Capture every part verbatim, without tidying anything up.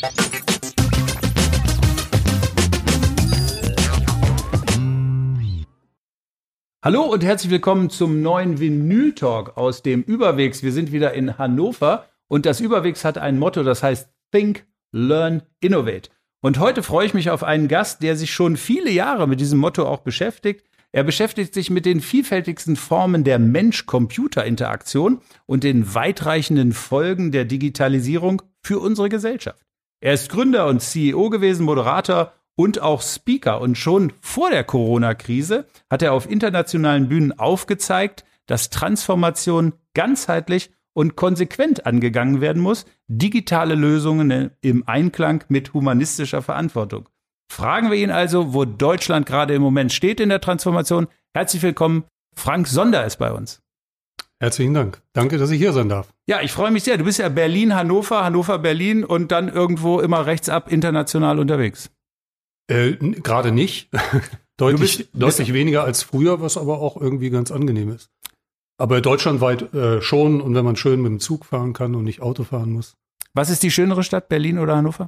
Hallo und herzlich willkommen zum neuen Vinyl-Talk aus dem Überwegs. Wir sind wieder in Hannover und das Überwegs hat ein Motto, das heißt Think, Learn, Innovate. Und heute freue ich mich auf einen Gast, der sich schon viele Jahre mit diesem Motto auch beschäftigt. Er beschäftigt sich mit den vielfältigsten Formen der Mensch-Computer-Interaktion und den weitreichenden Folgen der Digitalisierung für unsere Gesellschaft. Er ist Gründer und C E O gewesen, Moderator und auch Speaker. Und schon vor der Corona-Krise hat er auf internationalen Bühnen aufgezeigt, dass Transformation ganzheitlich und konsequent angegangen werden muss, digitale Lösungen im Einklang mit humanistischer Verantwortung. Fragen wir ihn also, wo Deutschland gerade im Moment steht in der Transformation. Herzlich willkommen, Frank Sonder ist bei uns. Herzlichen Dank. Danke, dass ich hier sein darf. Ja, ich freue mich sehr. Du bist ja Berlin, Hannover, Hannover, Berlin und dann irgendwo immer rechts ab international unterwegs. Äh, gerade nicht. deutlich bist, deutlich bist weniger als früher, was aber auch irgendwie ganz angenehm ist. Aber deutschlandweit äh, schon und wenn man schön mit dem Zug fahren kann und nicht Auto fahren muss. Was ist die schönere Stadt, Berlin oder Hannover?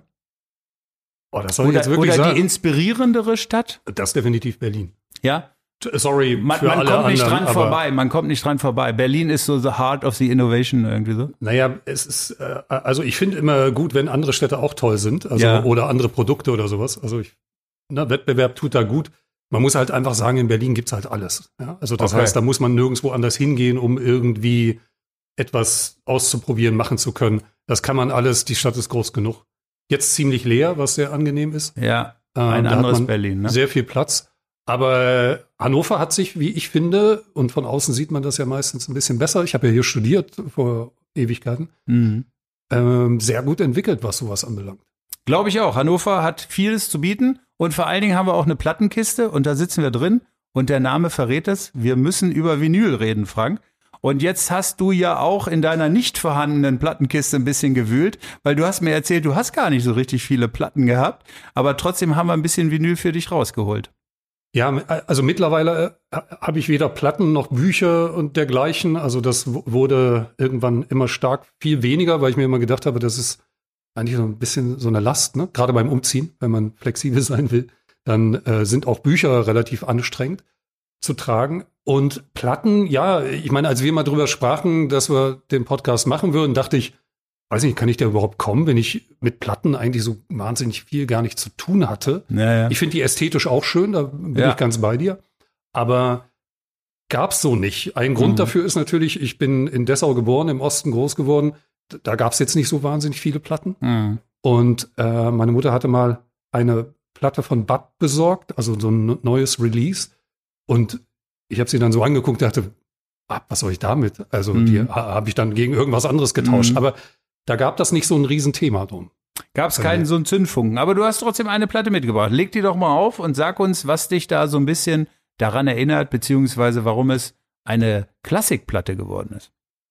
Oh, das soll oder, ich jetzt wirklich oder sagen. die inspirierendere Stadt? Das ist definitiv Berlin. Ja? Sorry, man, für man alle kommt nicht anderen, dran vorbei. Man kommt nicht dran vorbei. Berlin ist so the heart of the innovation irgendwie so. Naja, es ist, äh, also ich finde immer gut, wenn andere Städte auch toll sind, also ja. oder andere Produkte oder sowas. Also ich, na, Wettbewerb tut da gut. Man muss halt einfach sagen, in Berlin gibt's halt alles. Ja? Also das okay. heißt, da muss man nirgendwo anders hingehen, um irgendwie etwas auszuprobieren, machen zu können. Das kann man alles. Die Stadt ist groß genug. Jetzt ziemlich leer, was sehr angenehm ist. Ja, ein ähm, anderes Berlin. Ne? Sehr viel Platz. Aber Hannover hat sich, wie ich finde, und von außen sieht man das ja meistens ein bisschen besser, ich habe ja hier studiert vor Ewigkeiten, mhm. ähm, sehr gut entwickelt, was sowas anbelangt. Glaube ich auch. Hannover hat vieles zu bieten und vor allen Dingen haben wir auch eine Plattenkiste und da sitzen wir drin und der Name verrät es. Wir müssen über Vinyl reden, Frank. Und jetzt hast du ja auch in deiner nicht vorhandenen Plattenkiste ein bisschen gewühlt, weil du hast mir erzählt, du hast gar nicht so richtig viele Platten gehabt, aber trotzdem haben wir ein bisschen Vinyl für dich rausgeholt. Ja, also mittlerweile habe ich weder Platten noch Bücher und dergleichen. Also das wurde irgendwann immer stark viel weniger, weil ich mir immer gedacht habe, das ist eigentlich so ein bisschen so eine Last, ne? Gerade beim Umziehen, wenn man flexibel sein will, dann äh, sind auch Bücher relativ anstrengend zu tragen. Und Platten, ja, ich meine, als wir mal drüber sprachen, dass wir den Podcast machen würden, dachte ich, weiß nicht, kann ich da überhaupt kommen, wenn ich mit Platten eigentlich so wahnsinnig viel gar nicht zu tun hatte. Ja, ja. Ich finde die ästhetisch auch schön, da bin ja. ich ganz bei dir. Aber gab's so nicht. Ein Grund mhm. dafür ist natürlich, ich bin in Dessau geboren, im Osten groß geworden. Da gab's jetzt nicht so wahnsinnig viele Platten. Mhm. Und äh, meine Mutter hatte mal eine Platte von Bud besorgt, also so ein neues Release. Und ich habe sie dann so angeguckt und dachte, ah, was soll ich damit? Also mhm. die ha, habe ich dann gegen irgendwas anderes getauscht. Mhm. Aber da gab das nicht so ein Riesenthema drum. Gab es keinen so einen Zündfunken. Aber du hast trotzdem eine Platte mitgebracht. Leg die doch mal auf und sag uns, was dich da so ein bisschen daran erinnert, beziehungsweise warum es eine Klassikplatte geworden ist.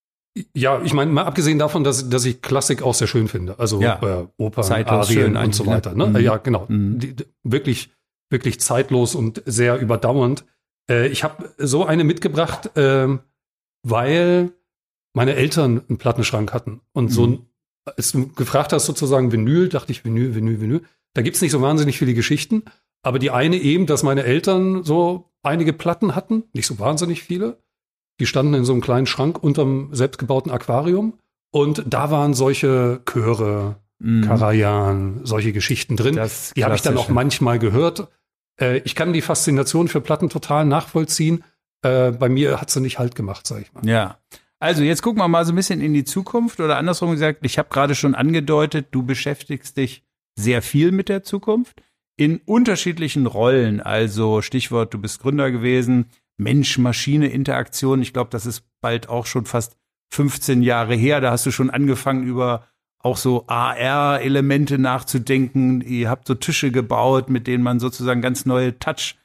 Ja, ich meine, mal abgesehen davon, dass, dass ich Klassik auch sehr schön finde. Also ja. äh, Opern, zeitlos, Arien schön und so weiter. Ne? Mhm. Ja, genau. Mhm. Die, die, wirklich, wirklich zeitlos und sehr überdauernd. Äh, ich habe so eine mitgebracht, äh, weil meine Eltern einen Plattenschrank hatten. Und so, mhm. als du gefragt hast, sozusagen Vinyl, dachte ich Vinyl, Vinyl, Vinyl. Da gibt's nicht so wahnsinnig viele Geschichten. Aber die eine eben, dass meine Eltern so einige Platten hatten, nicht so wahnsinnig viele. Die standen in so einem kleinen Schrank unterm selbstgebauten Aquarium. Und da waren solche Chöre, mhm. Karajan, solche Geschichten drin. Das die habe ich dann auch manchmal gehört. Äh, ich kann die Faszination für Platten total nachvollziehen. Äh, bei mir hat sie nicht Halt gemacht, sag ich mal. Ja. Also jetzt gucken wir mal so ein bisschen in die Zukunft oder andersrum gesagt, ich habe gerade schon angedeutet, du beschäftigst dich sehr viel mit der Zukunft in unterschiedlichen Rollen. Also Stichwort, du bist Gründer gewesen, Mensch-Maschine-Interaktion. Ich glaube, das ist bald auch schon fast fünfzehn Jahre her. Da hast du schon angefangen, über auch so A R-Elemente nachzudenken. Ihr habt so Tische gebaut, mit denen man sozusagen ganz neue Touch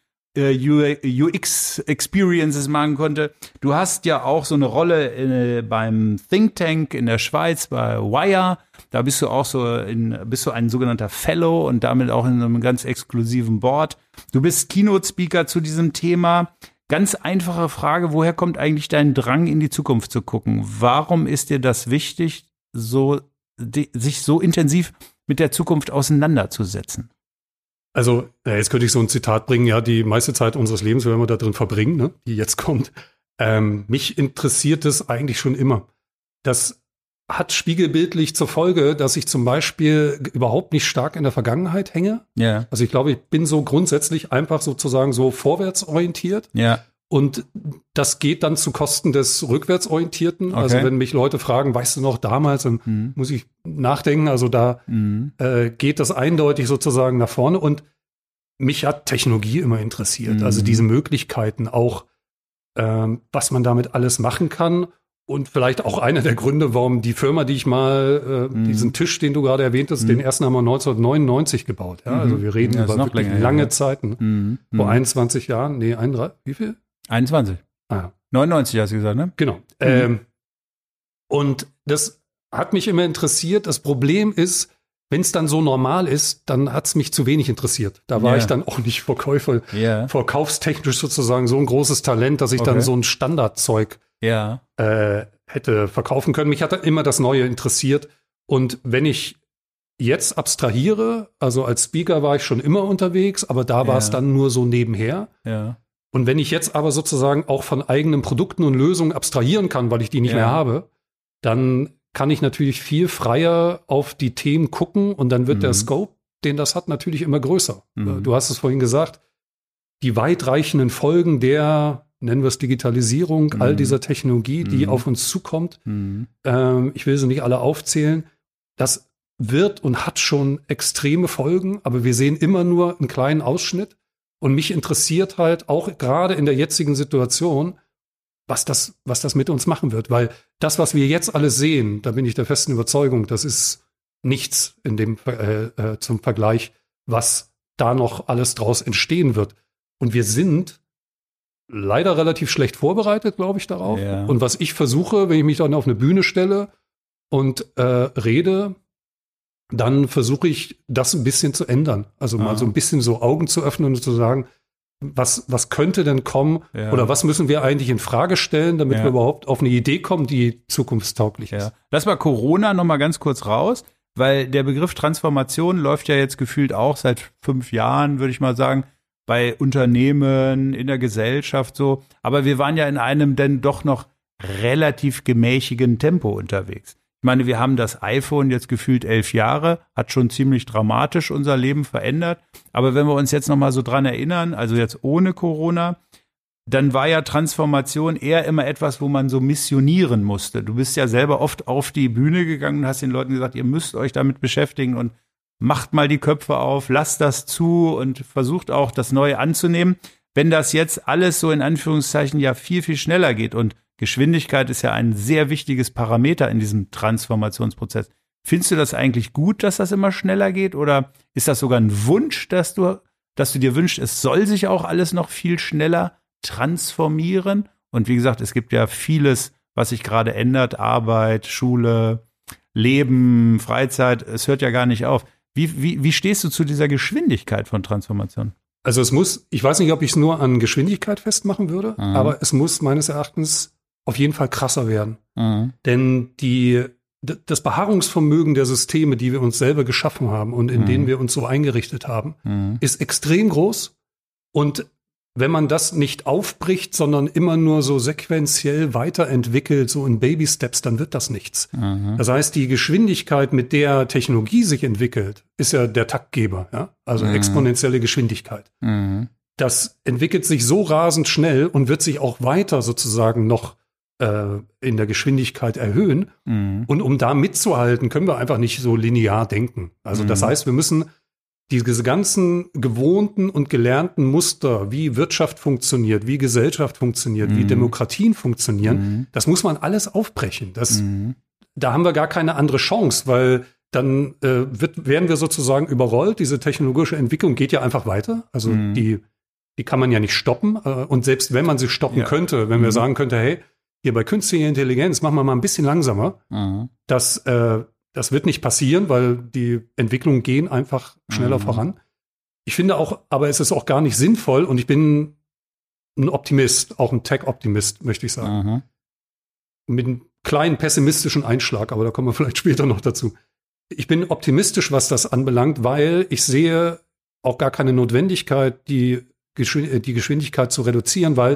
U X-Experiences machen konnte. Du hast ja auch so eine Rolle äh, beim Think Tank in der Schweiz, bei Wire. Da bist du auch so in, bist du ein sogenannter Fellow und damit auch in einem ganz exklusiven Board. Du bist Keynote-Speaker zu diesem Thema. Ganz einfache Frage, woher kommt eigentlich dein Drang, in die Zukunft zu gucken? Warum ist dir das wichtig, so die, sich so intensiv mit der Zukunft auseinanderzusetzen? Also, ja, jetzt könnte ich so ein Zitat bringen, ja, die meiste Zeit unseres Lebens werden wir da drin verbringen, ne, die jetzt kommt. Ähm, mich interessiert es eigentlich schon immer. Das hat spiegelbildlich zur Folge, dass ich zum Beispiel überhaupt nicht stark in der Vergangenheit hänge. Ja. Also ich glaube, ich bin so grundsätzlich einfach sozusagen so vorwärtsorientiert. Ja. Und das geht dann zu Kosten des Rückwärtsorientierten. Okay. Also wenn mich Leute fragen, weißt du noch damals, dann Mhm. muss ich nachdenken. Also da Mhm. äh, geht das eindeutig sozusagen nach vorne. Und mich hat Technologie immer interessiert. Mhm. Also diese Möglichkeiten auch, ähm, was man damit alles machen kann. Und vielleicht auch einer der Gründe, warum die Firma, die ich mal, äh, Mhm. diesen Tisch, den du gerade erwähnt hast, Mhm. den ersten haben wir neunzehnhundertneunundneunzig gebaut. Ja, Mhm. also wir reden Ja, ist über noch wirklich länger her, lange ja. Zeiten. Mhm. Vor Mhm. einundzwanzig Jahren, nee, einunddreißig, wie viel? einundzwanzig. Ah, ja. neunundneunzig hast du gesagt, ne? Genau. Ähm, und das hat mich immer interessiert. Das Problem ist, wenn es dann so normal ist, dann hat es mich zu wenig interessiert. Da war Ja. ich dann auch nicht Verkäufer, Ja. verkaufstechnisch sozusagen so ein großes Talent, dass ich Okay. dann so ein Standardzeug Ja. äh, hätte verkaufen können. Mich hat immer das Neue interessiert. Und wenn ich jetzt abstrahiere, also als Speaker war ich schon immer unterwegs, aber da war Ja. es dann nur so nebenher. Ja. Und wenn ich jetzt aber sozusagen auch von eigenen Produkten und Lösungen abstrahieren kann, weil ich die nicht Ja. mehr habe, dann kann ich natürlich viel freier auf die Themen gucken und dann wird Mhm. der Scope, den das hat, natürlich immer größer. Mhm. Du hast es vorhin gesagt, die weitreichenden Folgen der, nennen wir es Digitalisierung, Mhm. all dieser Technologie, die Mhm. auf uns zukommt, Mhm. ähm, ich will sie nicht alle aufzählen, das wird und hat schon extreme Folgen, aber wir sehen immer nur einen kleinen Ausschnitt. Und mich interessiert halt auch gerade in der jetzigen Situation, was das, was das mit uns machen wird. Weil das, was wir jetzt alles sehen, da bin ich der festen Überzeugung, das ist nichts in dem äh, äh, zum Vergleich, was da noch alles draus entstehen wird. Und wir sind leider relativ schlecht vorbereitet, glaube ich, darauf. Ja. Und was ich versuche, wenn ich mich dann auf eine Bühne stelle und äh, rede, dann versuche ich, das ein bisschen zu ändern. Also Ah. mal so ein bisschen so Augen zu öffnen und zu sagen, was, was könnte denn kommen Ja. oder was müssen wir eigentlich in Frage stellen, damit Ja. wir überhaupt auf eine Idee kommen, die zukunftstauglich ist. Ja. Lass mal Corona noch mal ganz kurz raus, weil der Begriff Transformation läuft ja jetzt gefühlt auch seit fünf Jahren, würde ich mal sagen, bei Unternehmen, in der Gesellschaft so. Aber wir waren ja in einem denn doch noch relativ gemäßigten Tempo unterwegs. Ich meine, wir haben das iPhone jetzt gefühlt elf Jahre, hat schon ziemlich dramatisch unser Leben verändert. Aber wenn wir uns jetzt noch mal so dran erinnern, also jetzt ohne Corona, dann war ja Transformation eher immer etwas, wo man so missionieren musste. Du bist ja selber oft auf die Bühne gegangen und hast den Leuten gesagt, ihr müsst euch damit beschäftigen und macht mal die Köpfe auf, lasst das zu und versucht auch, das Neue anzunehmen. Wenn das jetzt alles so in Anführungszeichen ja viel, viel schneller geht und Geschwindigkeit ist ja ein sehr wichtiges Parameter in diesem Transformationsprozess. Findest du das eigentlich gut, dass das immer schneller geht oder ist das sogar ein Wunsch, dass du, dass du dir wünschst, es soll sich auch alles noch viel schneller transformieren? Und wie gesagt, es gibt ja vieles, was sich gerade ändert, Arbeit, Schule, Leben, Freizeit, es hört ja gar nicht auf. Wie, wie, wie stehst du zu dieser Geschwindigkeit von Transformation? Also es muss, ich weiß nicht, ob ich es nur an Geschwindigkeit festmachen würde, Mhm. aber es muss meines Erachtens auf jeden Fall krasser werden. Mhm. Denn die, d- das Beharrungsvermögen der Systeme, die wir uns selber geschaffen haben und in Mhm. denen wir uns so eingerichtet haben, Mhm. ist extrem groß. Und wenn man das nicht aufbricht, sondern immer nur so sequenziell weiterentwickelt, so in Baby-Steps, dann wird das nichts. Mhm. Das heißt, die Geschwindigkeit, mit der Technologie sich entwickelt, ist ja der Taktgeber, ja? Also Mhm. exponentielle Geschwindigkeit. Mhm. Das entwickelt sich so rasend schnell und wird sich auch weiter sozusagen noch äh, in der Geschwindigkeit erhöhen. Mhm. Und um da mitzuhalten, können wir einfach nicht so linear denken. Also das Mhm. heißt, wir müssen diese ganzen gewohnten und gelernten Muster, wie Wirtschaft funktioniert, wie Gesellschaft funktioniert, wie Mhm. Demokratien funktionieren, Mhm. das muss man alles aufbrechen. Das, Mhm. Da haben wir gar keine andere Chance, weil dann äh, wird, werden wir sozusagen überrollt. Diese technologische Entwicklung geht ja einfach weiter. Also Mhm. die, die kann man ja nicht stoppen. Äh, und selbst wenn man sie stoppen Ja. könnte, wenn wir Mhm. sagen könnte, hey, hier bei künstlicher Intelligenz machen wir mal ein bisschen langsamer, Mhm. das, äh, das wird nicht passieren, weil die Entwicklungen gehen einfach schneller Mhm. voran. Ich finde auch, aber es ist auch gar nicht sinnvoll und ich bin ein Optimist, auch ein Tech-Optimist, möchte ich sagen. Mhm. Mit einem kleinen pessimistischen Einschlag, aber da kommen wir vielleicht später noch dazu. ich bin optimistisch, was das anbelangt, weil ich sehe auch gar keine Notwendigkeit, die, Geschwind- die Geschwindigkeit zu reduzieren, weil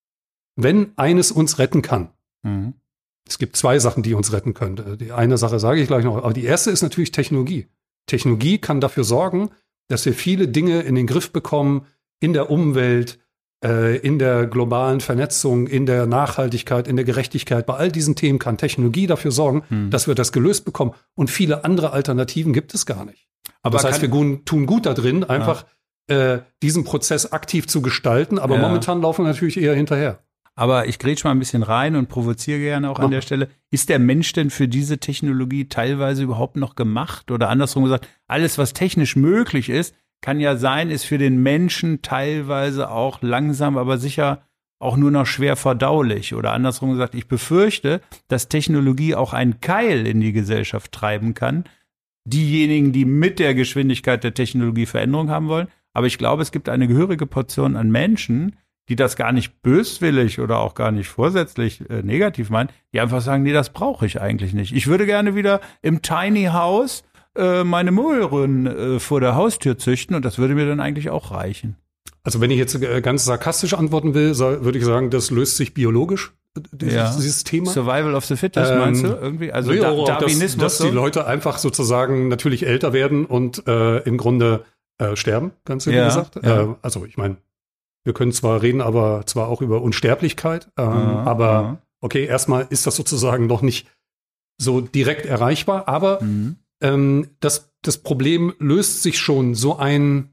wenn eines uns retten kann, mhm. es gibt zwei Sachen, die uns retten können. Die eine Sache sage ich gleich noch, aber die erste ist natürlich Technologie. Technologie kann dafür sorgen, dass wir viele Dinge in den Griff bekommen, in der Umwelt, äh, in der globalen Vernetzung, in der Nachhaltigkeit, in der Gerechtigkeit. Bei all diesen Themen kann Technologie dafür sorgen, hm. dass wir das gelöst bekommen. Und viele andere Alternativen gibt es gar nicht. Aber das heißt, wir gu- tun gut da drin, einfach ja. äh, diesen Prozess aktiv zu gestalten. Aber ja. momentan laufen wir natürlich eher hinterher. Aber ich grätsch mal ein bisschen rein und provoziere gerne auch Mach. an der Stelle. Ist der Mensch denn für diese Technologie teilweise überhaupt noch gemacht? Oder andersrum gesagt, alles, was technisch möglich ist, kann ja sein, ist für den Menschen teilweise auch langsam, aber sicher auch nur noch schwer verdaulich. Oder andersrum gesagt, ich befürchte, dass Technologie auch einen Keil in die Gesellschaft treiben kann. Diejenigen, die mit der Geschwindigkeit der Technologie Veränderung haben wollen. Aber ich glaube, es gibt eine gehörige Portion an Menschen, die das gar nicht böswillig oder auch gar nicht vorsätzlich äh, negativ meinen, die einfach sagen, nee, das brauche ich eigentlich nicht. Ich würde gerne wieder im Tiny House äh, meine Möhren äh, vor der Haustür züchten und das würde mir dann eigentlich auch reichen. Also wenn ich jetzt äh, ganz sarkastisch antworten will, so, würde ich sagen, das löst sich biologisch, dieses, ja. dieses Thema. Survival of the Fittest, ähm, meinst du? Irgendwie? Also nee, da- auch, Darwinismus. Dass, dass so? die Leute einfach sozusagen natürlich älter werden und äh, im Grunde äh, sterben, ganz simpel ja, gesagt. Ja. Äh, also ich meine, wir können zwar reden, aber zwar auch über Unsterblichkeit. Ähm, aha, aber aha. okay, erstmal ist das sozusagen noch nicht so direkt erreichbar. Aber Mhm. ähm, das, das Problem löst sich schon. So ein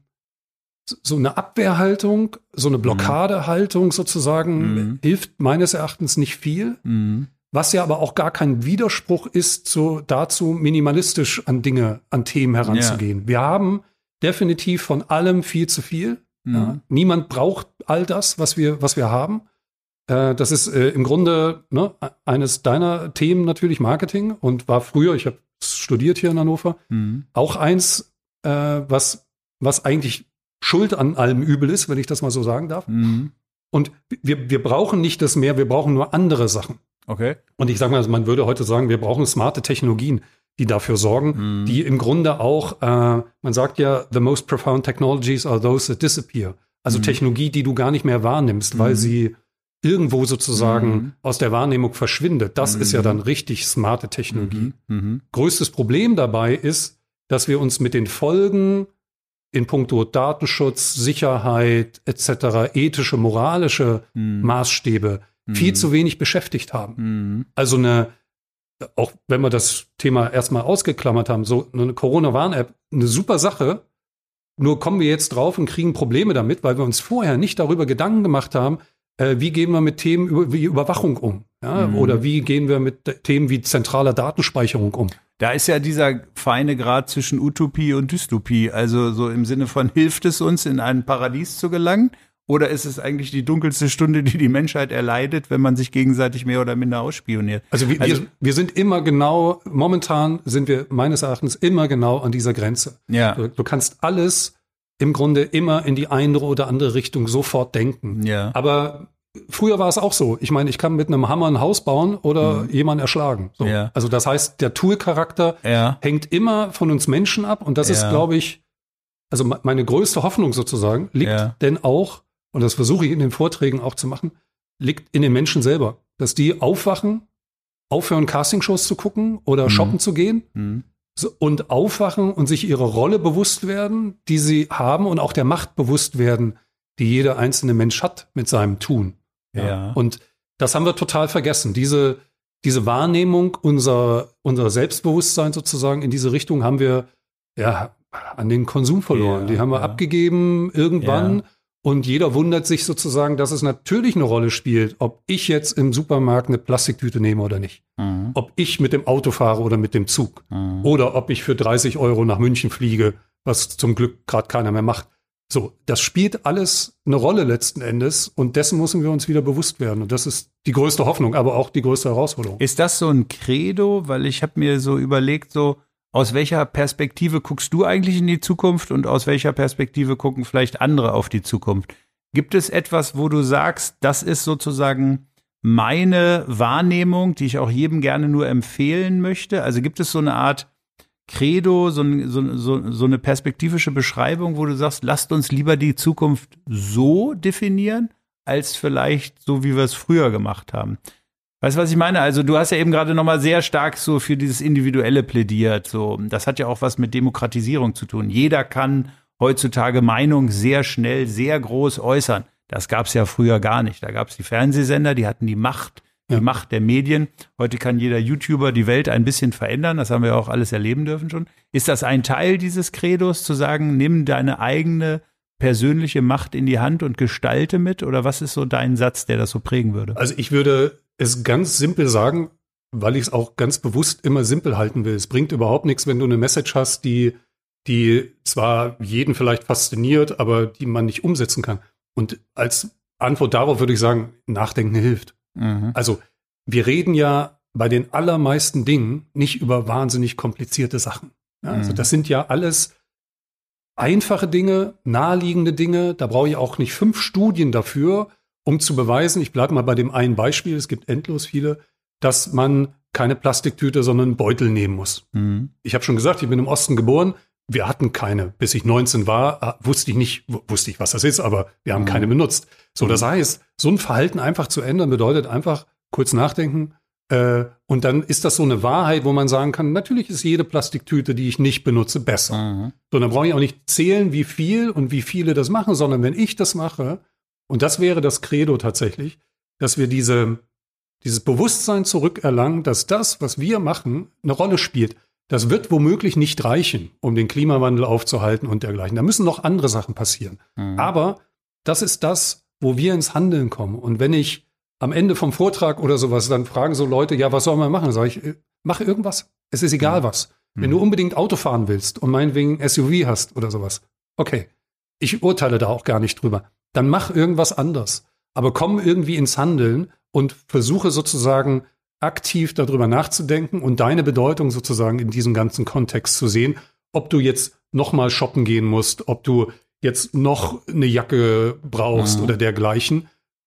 so eine Abwehrhaltung, so eine Blockadehaltung sozusagen Mhm. hilft meines Erachtens nicht viel. Mhm. Was ja aber auch gar kein Widerspruch ist zu, dazu, minimalistisch an Dinge, an Themen heranzugehen. Ja. Wir haben definitiv von allem viel zu viel. Mhm. Ja. Niemand braucht all das, was wir, was wir haben. Äh, das ist äh, im Grunde ne, eines deiner Themen natürlich Marketing und war früher, ich habe studiert hier in Hannover, Mhm. auch eins, äh, was, was eigentlich Schuld an allem Übel ist, wenn ich das mal so sagen darf. Mhm. Und wir, wir brauchen nicht das mehr, wir brauchen nur andere Sachen. Okay. Und ich sage mal, man würde heute sagen, wir brauchen smarte Technologien, die dafür sorgen, Mhm. die im Grunde auch, äh, man sagt ja, the most profound technologies are those that disappear. Also Mhm. Technologie, die du gar nicht mehr wahrnimmst, weil Mhm. sie irgendwo sozusagen Mhm. aus der Wahrnehmung verschwindet. Das Mhm. ist ja dann richtig smarte Technologie. Mhm. Mhm. Größtes Problem dabei ist, dass wir uns mit den Folgen in puncto Datenschutz, Sicherheit et cetera, ethische, moralische Mhm. Maßstäbe viel Mhm. zu wenig beschäftigt haben. Mhm. Also eine, auch wenn wir das Thema erstmal ausgeklammert haben, so eine Corona-Warn-App, eine super Sache, nur kommen wir jetzt drauf und kriegen Probleme damit, weil wir uns vorher nicht darüber Gedanken gemacht haben, äh, wie gehen wir mit Themen über, wie Überwachung um, ja? Mhm. Oder wie gehen wir mit de- Themen wie zentraler Datenspeicherung um. Da ist ja dieser feine Grad zwischen Utopie und Dystopie. Also so im Sinne von, hilft es uns, in ein Paradies zu gelangen? Oder ist es eigentlich die dunkelste Stunde, die die Menschheit erleidet, wenn man sich gegenseitig mehr oder minder ausspioniert? Also wir, Also- wir, wir sind immer genau, momentan sind wir meines Erachtens immer genau an dieser Grenze. Ja. Du, du kannst alles im Grunde immer in die eine oder andere Richtung sofort denken. Ja. Aber früher war es auch so. Ich meine, ich kann mit einem Hammer ein Haus bauen oder Mhm. jemanden erschlagen. So. Ja. Also das heißt, der Tool-Charakter Ja. hängt immer von uns Menschen ab. Und das Ja. ist, glaube ich, also me- meine größte Hoffnung sozusagen, liegt Ja. denn auch, und das versuche ich in den Vorträgen auch zu machen, liegt in den Menschen selber. Dass die aufwachen, aufhören, Castingshows zu gucken oder Mhm. shoppen zu gehen Mhm. so, und aufwachen und sich ihre Rolle bewusst werden, die sie haben und auch der Macht bewusst werden, die jeder einzelne Mensch hat mit seinem Tun. Ja. Und das haben wir total vergessen. Diese, diese Wahrnehmung unser, unser Selbstbewusstsein sozusagen in diese Richtung haben wir ja an den Konsum verloren. Ja, Die haben wir ja. abgegeben irgendwann. Ja. Und jeder wundert sich sozusagen, dass es natürlich eine Rolle spielt, ob ich jetzt im Supermarkt eine Plastiktüte nehme oder nicht. Mhm. Ob ich mit dem Auto fahre oder mit dem Zug. Mhm. Oder ob ich für dreißig Euro nach München fliege, was zum Glück gerade keiner mehr macht. So, das spielt alles eine Rolle letzten Endes und dessen müssen wir uns wieder bewusst werden. Und das ist die größte Hoffnung, aber auch die größte Herausforderung. Ist das so ein Credo? Weil ich habe mir so überlegt, so aus welcher Perspektive guckst du eigentlich in die Zukunft und aus welcher Perspektive gucken vielleicht andere auf die Zukunft? Gibt es etwas, wo du sagst, das ist sozusagen meine Wahrnehmung, die ich auch jedem gerne nur empfehlen möchte? Also gibt es so eine Art Credo, so, so, so, so eine perspektivische Beschreibung, wo du sagst, lasst uns lieber die Zukunft so definieren, als vielleicht so, wie wir es früher gemacht haben. Weißt du, was ich meine? Also du hast ja eben gerade nochmal sehr stark so für dieses Individuelle plädiert. So, das hat ja auch was mit Demokratisierung zu tun. Jeder kann heutzutage Meinung sehr schnell, sehr groß äußern. Das gab es ja früher gar nicht. Da gab es die Fernsehsender, die hatten die Macht, die ja. Macht der Medien. Heute kann jeder YouTuber die Welt ein bisschen verändern. Das haben wir auch alles erleben dürfen schon. Ist das ein Teil dieses Credos, zu sagen, nimm deine eigene persönliche Macht in die Hand und gestalte mit? Oder was ist so dein Satz, der das so prägen würde? Also ich würde es ganz simpel sagen, weil ich es auch ganz bewusst immer simpel halten will. Es bringt überhaupt nichts, wenn du eine Message hast, die, die zwar jeden vielleicht fasziniert, aber die man nicht umsetzen kann. Und als Antwort darauf würde ich sagen, Nachdenken hilft. Mhm. Also wir reden ja bei den allermeisten Dingen nicht über wahnsinnig komplizierte Sachen. Ja, also mhm. das sind ja alles einfache Dinge, naheliegende Dinge. Da brauche ich auch nicht fünf Studien dafür, um zu beweisen, ich bleibe mal bei dem einen Beispiel, es gibt endlos viele, dass man keine Plastiktüte, sondern einen Beutel nehmen muss. Mhm. Ich habe schon gesagt, ich bin im Osten geboren. Wir hatten keine. Bis ich neunzehn war, wusste ich nicht, wusste ich, was das ist, aber wir haben mhm. keine benutzt. So, das heißt, so ein Verhalten einfach zu ändern, bedeutet einfach kurz nachdenken. Äh, und dann ist das so eine Wahrheit, wo man sagen kann, natürlich ist jede Plastiktüte, die ich nicht benutze, besser. Mhm. So, dann brauche ich auch nicht zählen, wie viel und wie viele das machen, sondern wenn ich das mache, und das wäre das Credo tatsächlich, dass wir diese, dieses Bewusstsein zurückerlangen, dass das, was wir machen, eine Rolle spielt. Das wird womöglich nicht reichen, um den Klimawandel aufzuhalten und dergleichen. Da müssen noch andere Sachen passieren. Mhm. Aber das ist das, wo wir ins Handeln kommen. Und wenn ich am Ende vom Vortrag oder sowas, dann fragen so Leute, ja, was soll man machen? Dann sage ich, mach irgendwas. Es ist egal was. Mhm. Wenn du unbedingt Auto fahren willst und meinetwegen S U V hast oder sowas, okay, ich urteile da auch gar nicht drüber. Dann mach irgendwas anders. Aber komm irgendwie ins Handeln und versuche sozusagen aktiv darüber nachzudenken und deine Bedeutung sozusagen in diesem ganzen Kontext zu sehen, ob du jetzt noch mal shoppen gehen musst, ob du jetzt noch eine Jacke brauchst mhm. oder dergleichen.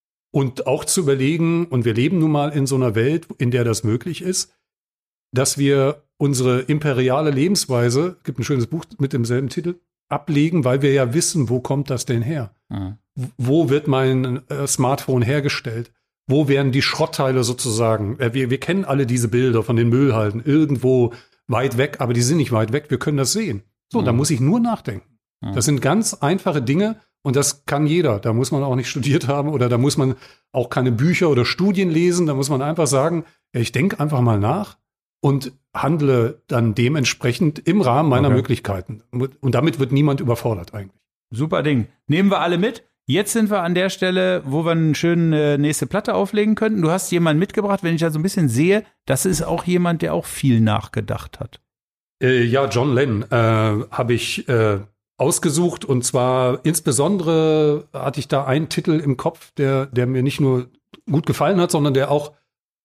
Und auch zu überlegen, und wir leben nun mal in so einer Welt, in der das möglich ist, dass wir unsere imperiale Lebensweise, es gibt ein schönes Buch mit demselben Titel, ablegen, weil wir ja wissen, wo kommt das denn her? Mhm. Wo wird mein äh, Smartphone hergestellt? Wo werden die Schrottteile sozusagen? Äh, wir, wir kennen alle diese Bilder von den Müllhalden irgendwo weit weg, aber die sind nicht weit weg, wir können das sehen. So, mhm. da muss ich nur nachdenken. Mhm. Das sind ganz einfache Dinge und das kann jeder. Da muss man auch nicht studiert haben oder da muss man auch keine Bücher oder Studien lesen. Da muss man einfach sagen, ich denke einfach mal nach und handle dann dementsprechend im Rahmen meiner okay. Möglichkeiten. Und damit wird niemand überfordert eigentlich. Super Ding. Nehmen wir alle mit. Jetzt sind wir an der Stelle, wo wir eine schöne nächste Platte auflegen könnten. Du hast jemanden mitgebracht, wenn ich da so ein bisschen sehe, das ist auch jemand, der auch viel nachgedacht hat. Äh, ja, John Lennon äh, habe ich äh, ausgesucht und zwar insbesondere hatte ich da einen Titel im Kopf, der, der mir nicht nur gut gefallen hat, sondern der auch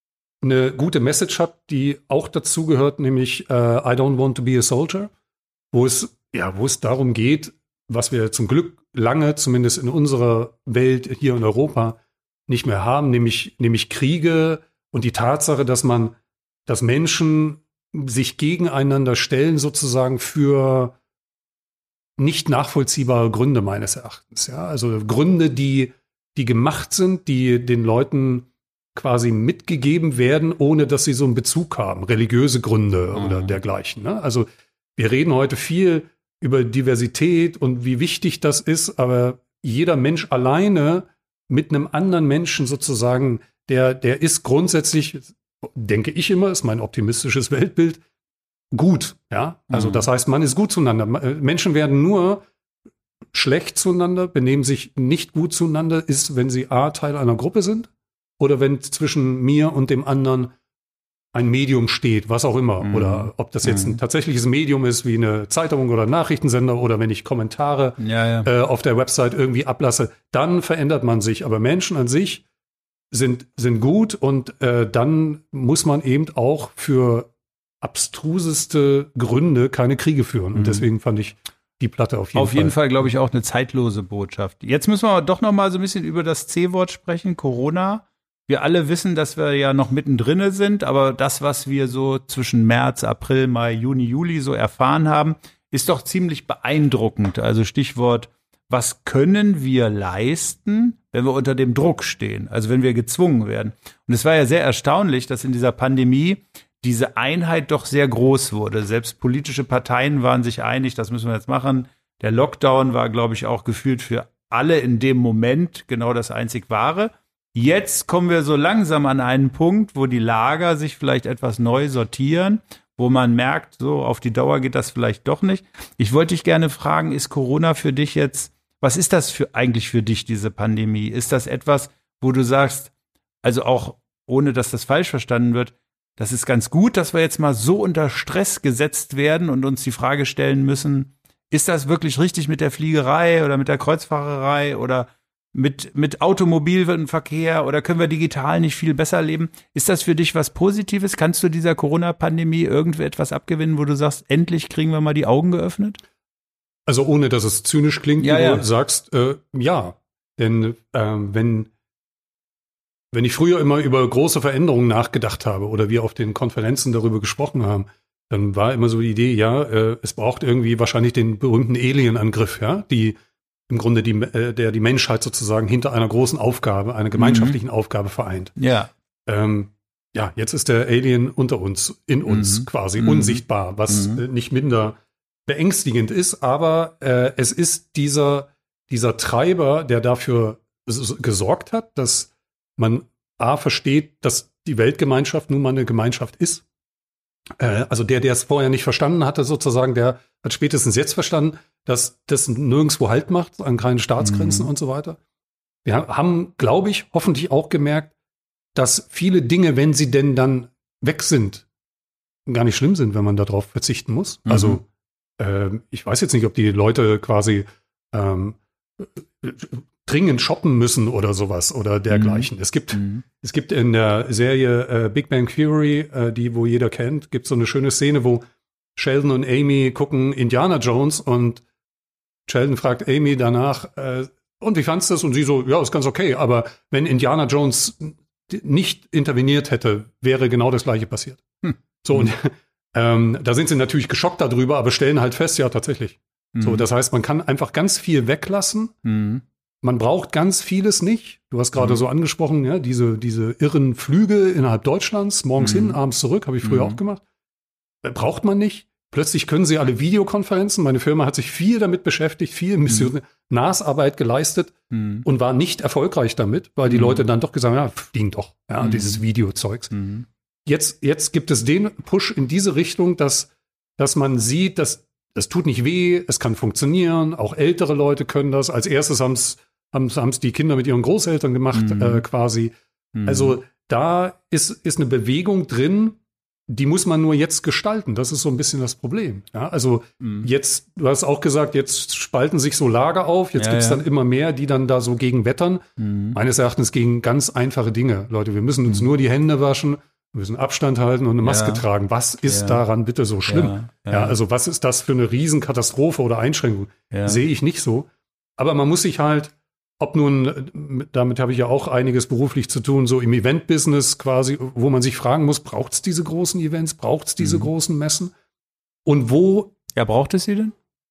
eine gute Message hat, die auch dazu gehört, nämlich äh, I don't want to be a soldier, wo es, ja, wo es darum geht, was wir zum Glück lange, zumindest in unserer Welt hier in Europa, nicht mehr haben, nämlich, nämlich Kriege und die Tatsache, dass man, dass Menschen sich gegeneinander stellen, sozusagen für nicht nachvollziehbare Gründe meines Erachtens. Ja? Also Gründe, die, die gemacht sind, die den Leuten quasi mitgegeben werden, ohne dass sie so einen Bezug haben, religiöse Gründe mhm. oder dergleichen. Ne? Also wir reden heute viel über Diversität und wie wichtig das ist, aber jeder Mensch alleine mit einem anderen Menschen sozusagen, der, der ist grundsätzlich, denke ich immer, ist mein optimistisches Weltbild, gut. Ja, also mhm. das heißt, man ist gut zueinander. Menschen werden nur schlecht zueinander, benehmen sich nicht gut zueinander, ist, wenn sie A, Teil einer Gruppe sind oder wenn zwischen mir und dem anderen ein Medium steht, was auch immer. Mhm. Oder ob das jetzt ein mhm. tatsächliches Medium ist, wie eine Zeitung oder ein Nachrichtensender oder wenn ich Kommentare ja, ja. Äh, auf der Website irgendwie ablasse, dann verändert man sich. Aber Menschen an sich sind, sind gut und äh, dann muss man eben auch für abstruseste Gründe keine Kriege führen. Und mhm. deswegen fand ich die Platte auf jeden auf Fall. Auf jeden Fall, glaube ich, auch eine zeitlose Botschaft. Jetzt müssen wir doch noch mal so ein bisschen über das C-Wort sprechen, Corona. wir alle wissen, dass wir ja noch mittendrin sind, aber das, was wir so zwischen März, April, Mai, Juni, Juli so erfahren haben, ist doch ziemlich beeindruckend. Also Stichwort, was können wir leisten, wenn wir unter dem Druck stehen, also wenn wir gezwungen werden. Und es war ja sehr erstaunlich, dass in dieser Pandemie diese Einheit doch sehr groß wurde. Selbst politische Parteien waren sich einig, das müssen wir jetzt machen. Der Lockdown war, glaube ich, auch gefühlt für alle in dem Moment genau das einzig Wahre. Jetzt kommen wir so langsam an einen Punkt, wo die Lager sich vielleicht etwas neu sortieren, wo man merkt, so auf die Dauer geht das vielleicht doch nicht. Ich wollte dich gerne fragen, ist Corona für dich jetzt, was ist das für eigentlich für dich, diese Pandemie? Ist das etwas, wo du sagst, also auch ohne, dass das falsch verstanden wird, das ist ganz gut, dass wir jetzt mal so unter Stress gesetzt werden und uns die Frage stellen müssen, ist das wirklich richtig mit der Fliegerei oder mit der Kreuzfahrerei oder mit, mit Automobilverkehr oder können wir digital nicht viel besser leben? Ist das für dich was Positives? Kannst du dieser Corona-Pandemie irgendwie etwas abgewinnen, wo du sagst, endlich kriegen wir mal die Augen geöffnet? Also ohne, dass es zynisch klingt, ja, wie ja. du sagst, äh, ja. Denn ähm, wenn, wenn ich früher immer über große Veränderungen nachgedacht habe oder wir auf den Konferenzen darüber gesprochen haben, dann war immer so die Idee, ja, äh, es braucht irgendwie wahrscheinlich den berühmten Alien-Angriff, ja, die im Grunde die, äh, der die Menschheit sozusagen hinter einer großen Aufgabe, einer gemeinschaftlichen mhm. Aufgabe vereint. Ja. Ähm, ja, jetzt ist der Alien unter uns, in uns mhm. quasi, mhm. unsichtbar, was mhm. äh, nicht minder beängstigend ist, aber äh, es ist dieser, dieser Treiber, der dafür s- gesorgt hat, dass man A, versteht, dass die Weltgemeinschaft nun mal eine Gemeinschaft ist. Äh, also der, der es vorher nicht verstanden hatte, sozusagen, der hat spätestens jetzt verstanden, dass das nirgendwo Halt macht, an keinen Staatsgrenzen mhm. und so weiter. Wir haben, glaube ich, hoffentlich auch gemerkt, dass viele Dinge, wenn sie denn dann weg sind, gar nicht schlimm sind, wenn man darauf verzichten muss. Mhm. Also ähm, ich weiß jetzt nicht, ob die Leute quasi ähm, dringend shoppen müssen oder sowas oder dergleichen. Mhm. Es gibt, mhm. es gibt in der Serie äh, Big Bang Theory, äh, die wo jeder kennt, gibt so eine schöne Szene, wo Sheldon und Amy gucken Indiana Jones und Sheldon fragt Amy danach, äh, und wie fandst du das? Und sie so, ja, ist ganz okay, aber wenn Indiana Jones nicht interveniert hätte, wäre genau das Gleiche passiert. Hm. So, und ähm, da sind sie natürlich geschockt darüber, aber stellen halt fest, ja, tatsächlich. Mhm. So, das heißt, man kann einfach ganz viel weglassen. Mhm. Man braucht ganz vieles nicht. Du hast gerade mhm. so angesprochen, ja, diese, diese irren Flüge innerhalb Deutschlands, morgens mhm. hin, abends zurück, habe ich früher mhm. auch gemacht. Braucht man nicht. Plötzlich können sie alle Videokonferenzen. Meine Firma hat sich viel damit beschäftigt, viel Missionarsarbeit geleistet mhm. und war nicht erfolgreich damit, weil die mhm. Leute dann doch gesagt haben, ja, fliegen doch, ja, mhm. dieses Videozeugs. Mhm. Jetzt, jetzt gibt es den Push in diese Richtung, dass, dass man sieht, dass das tut nicht weh, es kann funktionieren, auch ältere Leute können das. Als erstes haben es haben es die Kinder mit ihren Großeltern gemacht, mhm. äh, quasi. Mhm. Also da ist, ist eine Bewegung drin, die muss man nur jetzt gestalten. Das ist so ein bisschen das Problem. Ja, also mhm. jetzt, du hast auch gesagt, jetzt spalten sich so Lager auf. Jetzt ja, gibt es ja. dann immer mehr, die dann da so gegen wettern. Mhm. Meines Erachtens gegen ganz einfache Dinge. Leute, wir müssen uns mhm. nur die Hände waschen, wir müssen Abstand halten und eine Maske ja. tragen. Was ist ja. daran bitte so schlimm? Ja. Ja. Ja, also was ist das für eine Riesenkatastrophe oder Einschränkung? Ja. Sehe ich nicht so. Aber man muss sich halt, ob nun, damit habe ich ja auch einiges beruflich zu tun, so im Event-Business quasi, wo man sich fragen muss, braucht es diese großen Events, braucht es diese mhm. großen Messen? Und wo... Ja, braucht es sie denn?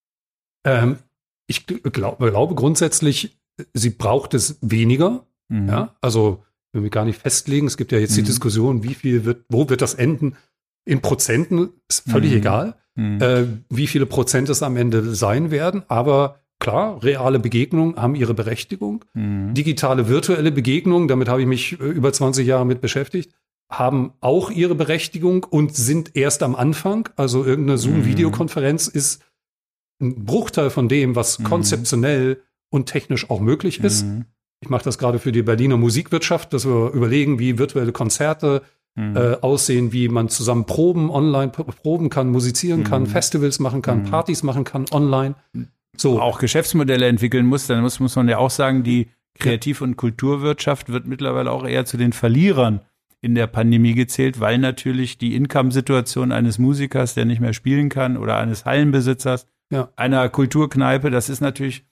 Ähm, ich glaub, glaube grundsätzlich, sie braucht es weniger. Mhm. Ja, also, wenn wir gar nicht festlegen, es gibt ja jetzt mhm. die Diskussion, wie viel wird, wo wird das enden? In Prozenten ist völlig mhm. egal, mhm. Äh, wie viele Prozent es am Ende sein werden, aber klar, reale Begegnungen haben ihre Berechtigung. Mhm. Digitale, virtuelle Begegnungen, damit habe ich mich über zwanzig Jahre mit beschäftigt, haben auch ihre Berechtigung und sind erst am Anfang. Also irgendeine Zoom-Videokonferenz mhm. ist ein Bruchteil von dem, was mhm. konzeptionell und technisch auch möglich ist. Mhm. Ich mache das gerade für die Berliner Musikwirtschaft, dass wir überlegen, wie virtuelle Konzerte mhm. äh, aussehen, wie man zusammen proben, online proben kann, musizieren mhm. kann, Festivals machen kann, mhm. Partys machen kann, online. So. Auch Geschäftsmodelle entwickeln muss, dann muss, muss man ja auch sagen, die Kreativ- und Kulturwirtschaft wird mittlerweile auch eher zu den Verlierern in der Pandemie gezählt, weil natürlich die Income-Situation eines Musikers, der nicht mehr spielen kann, oder eines Hallenbesitzers, ja. einer Kulturkneipe, das ist natürlich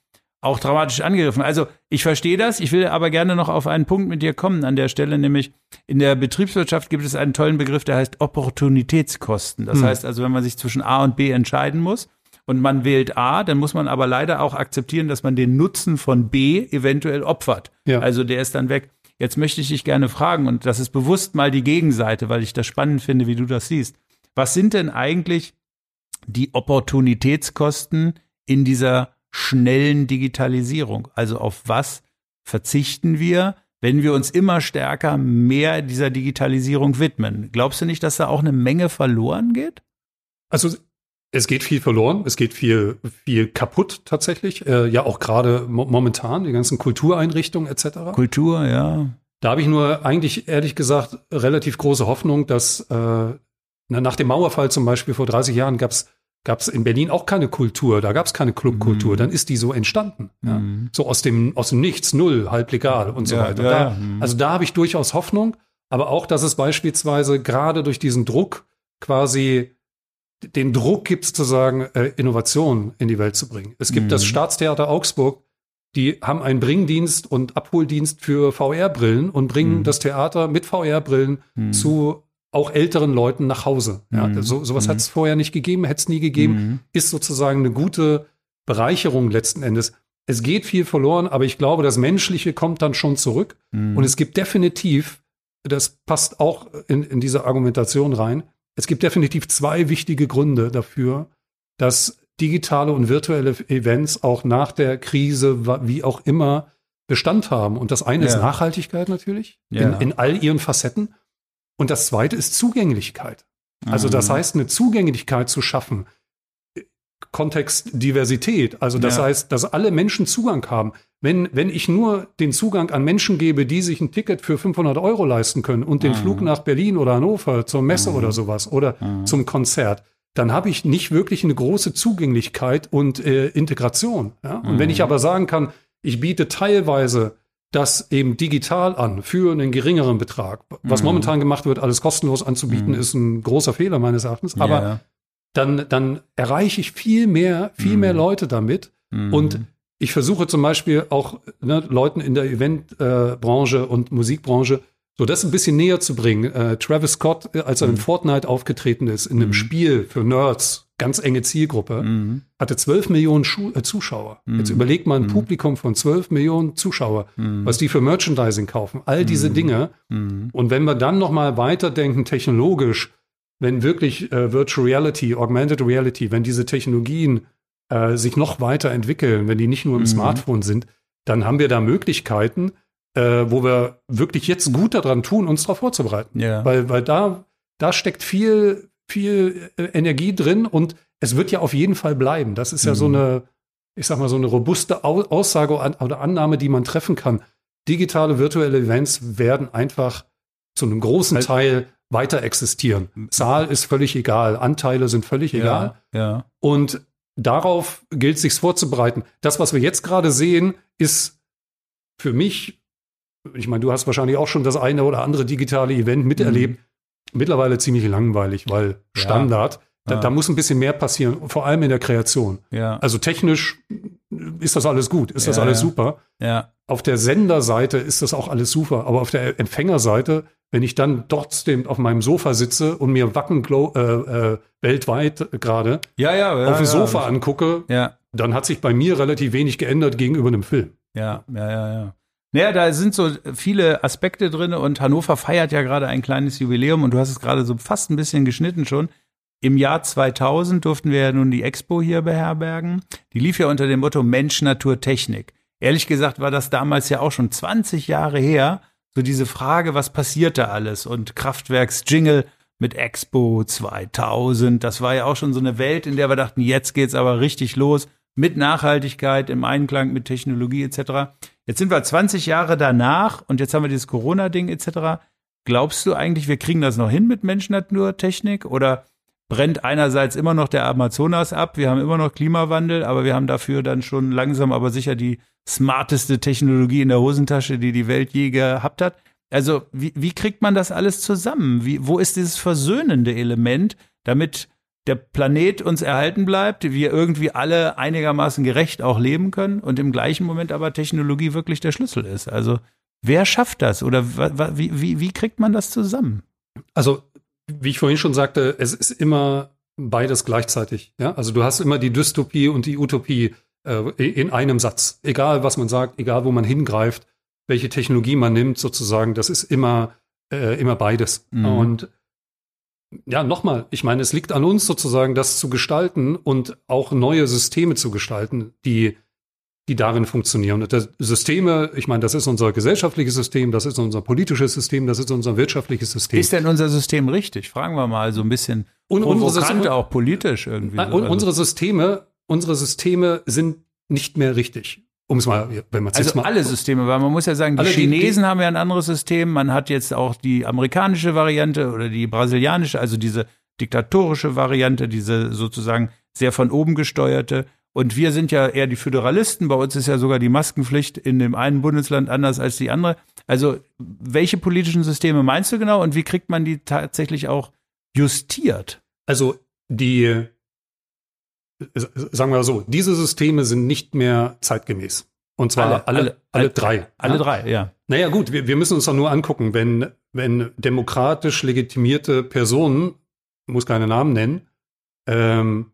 auch dramatisch angegriffen. Also ich verstehe das, ich will aber gerne noch auf einen Punkt mit dir kommen an der Stelle, nämlich in der Betriebswirtschaft gibt es einen tollen Begriff, der heißt Opportunitätskosten. Das hm. heißt also, wenn man sich zwischen A und B entscheiden muss und man wählt A, dann muss man aber leider auch akzeptieren, dass man den Nutzen von B eventuell opfert. Ja. Also der ist dann weg. Jetzt möchte ich dich gerne fragen, und das ist bewusst mal die Gegenseite, weil ich das spannend finde, wie du das siehst. Was sind denn eigentlich die Opportunitätskosten in dieser schnellen Digitalisierung? Also auf was verzichten wir, wenn wir uns immer stärker mehr dieser Digitalisierung widmen? Glaubst du nicht, dass da auch eine Menge verloren geht? Also es geht viel verloren, es geht viel, viel kaputt tatsächlich. Äh, ja, auch gerade mo- momentan, die ganzen Kultureinrichtungen et cetera. Kultur, ja. Da habe ich nur eigentlich, ehrlich gesagt, relativ große Hoffnung, dass äh, nach dem Mauerfall zum Beispiel vor dreißig Jahren gab es gab es in Berlin auch keine Kultur, da gab es keine Clubkultur, mhm. dann ist die so entstanden. Ja? Mhm. So aus dem, aus dem Nichts, null, halb legal und so ja, weiter. Ja, da, ja. Mhm. Also da habe ich durchaus Hoffnung, aber auch, dass es beispielsweise gerade durch diesen Druck quasi den Druck gibt, sozusagen äh, Innovationen in die Welt zu bringen. Es gibt mhm. das Staatstheater Augsburg, die haben einen Bringdienst und Abholdienst für V R-Brillen und bringen mhm. das Theater mit V R-Brillen mhm. zu auch älteren Leuten nach Hause. Ja, mhm. so, sowas mhm. hat es vorher nicht gegeben, hätte es nie gegeben. Mhm. Ist sozusagen eine gute Bereicherung letzten Endes. Es geht viel verloren, aber ich glaube, das Menschliche kommt dann schon zurück. Mhm. Und es gibt definitiv, das passt auch in, in diese Argumentation rein, es gibt definitiv zwei wichtige Gründe dafür, dass digitale und virtuelle Events auch nach der Krise, wie auch immer, Bestand haben. Und das eine ja. ist Nachhaltigkeit natürlich, ja. in, in all ihren Facetten. Und das zweite ist Zugänglichkeit. Also das heißt, eine Zugänglichkeit zu schaffen, Kontext Diversität. Also das ja. heißt, dass alle Menschen Zugang haben. Wenn, wenn ich nur den Zugang an Menschen gebe, die sich ein Ticket für fünfhundert Euro leisten können und den mhm. Flug nach Berlin oder Hannover zur Messe mhm. oder sowas oder mhm. zum Konzert, dann habe ich nicht wirklich eine große Zugänglichkeit und äh, Integration. Ja? Und mhm. wenn ich aber sagen kann, ich biete teilweise das eben digital an für einen geringeren Betrag. Was mhm. momentan gemacht wird, alles kostenlos anzubieten, mhm. ist ein großer Fehler meines Erachtens. Aber ja. dann, dann erreiche ich viel mehr, viel mhm. mehr Leute damit. Mhm. Und ich versuche zum Beispiel auch ne, Leuten in der Eventbranche äh, und Musikbranche so das ein bisschen näher zu bringen. Äh, Travis Scott, als er mhm. in Fortnite aufgetreten ist, in einem mhm. Spiel für Nerds, ganz enge Zielgruppe, mhm. hatte zwölf Millionen Schu- äh, Zuschauer. Mhm. Jetzt überlegt mal ein mhm. Publikum von zwölf Millionen Zuschauer, mhm. was die für Merchandising kaufen. All diese mhm. Dinge. Mhm. Und wenn wir dann noch mal weiterdenken technologisch, wenn wirklich äh, Virtual Reality, Augmented Reality, wenn diese Technologien äh, sich noch weiterentwickeln, wenn die nicht nur im mhm. Smartphone sind, dann haben wir da Möglichkeiten, äh, wo wir wirklich jetzt gut daran tun, uns darauf vorzubereiten. Ja. Weil, weil da, da steckt viel viel äh, Energie drin und es wird ja auf jeden Fall bleiben. Das ist ja mhm. so eine, ich sag mal, so eine robuste Au- Aussage oder Annahme, die man treffen kann. Digitale, virtuelle Events werden einfach zu einem großen also, Teil weiter existieren. Zahl ist völlig egal, Anteile sind völlig ja, egal. Ja. Und darauf gilt es sich vorzubereiten. Das, was wir jetzt gerade sehen, ist für mich, ich meine, du hast wahrscheinlich auch schon das eine oder andere digitale Event miterlebt, mhm. mittlerweile ziemlich langweilig, weil Standard, ja. da, da muss ein bisschen mehr passieren, vor allem in der Kreation. Ja. Also technisch ist das alles gut, ist ja, das alles ja. super. Ja. Auf der Senderseite ist das auch alles super, aber auf der Empfängerseite, wenn ich dann trotzdem auf meinem Sofa sitze und mir Wacken Glow, äh, äh, weltweit gerade ja, ja, ja, auf dem Sofa ja. angucke, ja. dann hat sich bei mir relativ wenig geändert gegenüber einem Film. Ja, ja, ja, ja. Naja, da sind so viele Aspekte drin und Hannover feiert ja gerade ein kleines Jubiläum und du hast es gerade so fast ein bisschen geschnitten schon. Im Jahr zweitausend durften wir ja nun die Expo hier beherbergen. Die lief ja unter dem Motto Mensch, Natur, Technik. Ehrlich gesagt war das damals ja auch schon zwanzig Jahre her, so diese Frage, was passiert da alles? Und Kraftwerks-Jingle mit Expo zweitausend, das war ja auch schon so eine Welt, in der wir dachten, jetzt geht's aber richtig los mit Nachhaltigkeit, im Einklang mit Technologie et cetera. Jetzt sind wir zwanzig Jahre danach und jetzt haben wir dieses Corona-Ding et cetera. Glaubst du eigentlich, wir kriegen das noch hin mit Mensch, Natur, Technik? Oder brennt einerseits immer noch der Amazonas ab, wir haben immer noch Klimawandel, aber wir haben dafür dann schon langsam aber sicher die smarteste Technologie in der Hosentasche, die die Welt je gehabt hat? Also wie, wie kriegt man das alles zusammen? Wie, wo ist dieses versöhnende Element, damit der Planet uns erhalten bleibt, wir irgendwie alle einigermaßen gerecht auch leben können und im gleichen Moment aber Technologie wirklich der Schlüssel ist. Also wer schafft das oder wie, wie, wie kriegt man das zusammen? Also wie ich vorhin schon sagte, es ist immer beides gleichzeitig. Ja? Also du hast immer die Dystopie und die Utopie äh, in einem Satz. Egal, was man sagt, egal, wo man hingreift, welche Technologie man nimmt sozusagen, das ist immer, äh, immer beides. Mhm. Und ja, nochmal, ich meine, es liegt an uns sozusagen, das zu gestalten und auch neue Systeme zu gestalten, die, die darin funktionieren. Und das Systeme, ich meine, das ist unser gesellschaftliches System, das ist unser politisches System, das ist unser wirtschaftliches System. Ist denn unser System richtig? Fragen wir mal so ein bisschen provokant, auch politisch irgendwie. Und so. Also unsere Systeme, unsere Systeme sind nicht mehr richtig. Um es mal, wenn man es also jetzt mal. Alle Systeme, weil man muss ja sagen, die Chinesen die, die, haben ja ein anderes System. Man hat jetzt auch die amerikanische Variante oder die brasilianische, also diese diktatorische Variante, diese sozusagen sehr von oben gesteuerte. Und wir sind ja eher die Föderalisten. Bei uns ist ja sogar die Maskenpflicht in dem einen Bundesland anders als die andere. Also welche politischen Systeme meinst du genau und wie kriegt man die tatsächlich auch justiert? Also die Sagen wir so, diese Systeme sind nicht mehr zeitgemäß. Und zwar alle, alle, alle, alle drei. Alle ja? drei, ja. Naja gut, wir, wir müssen uns doch nur angucken, wenn, wenn demokratisch legitimierte Personen, muss keine Namen nennen, ähm,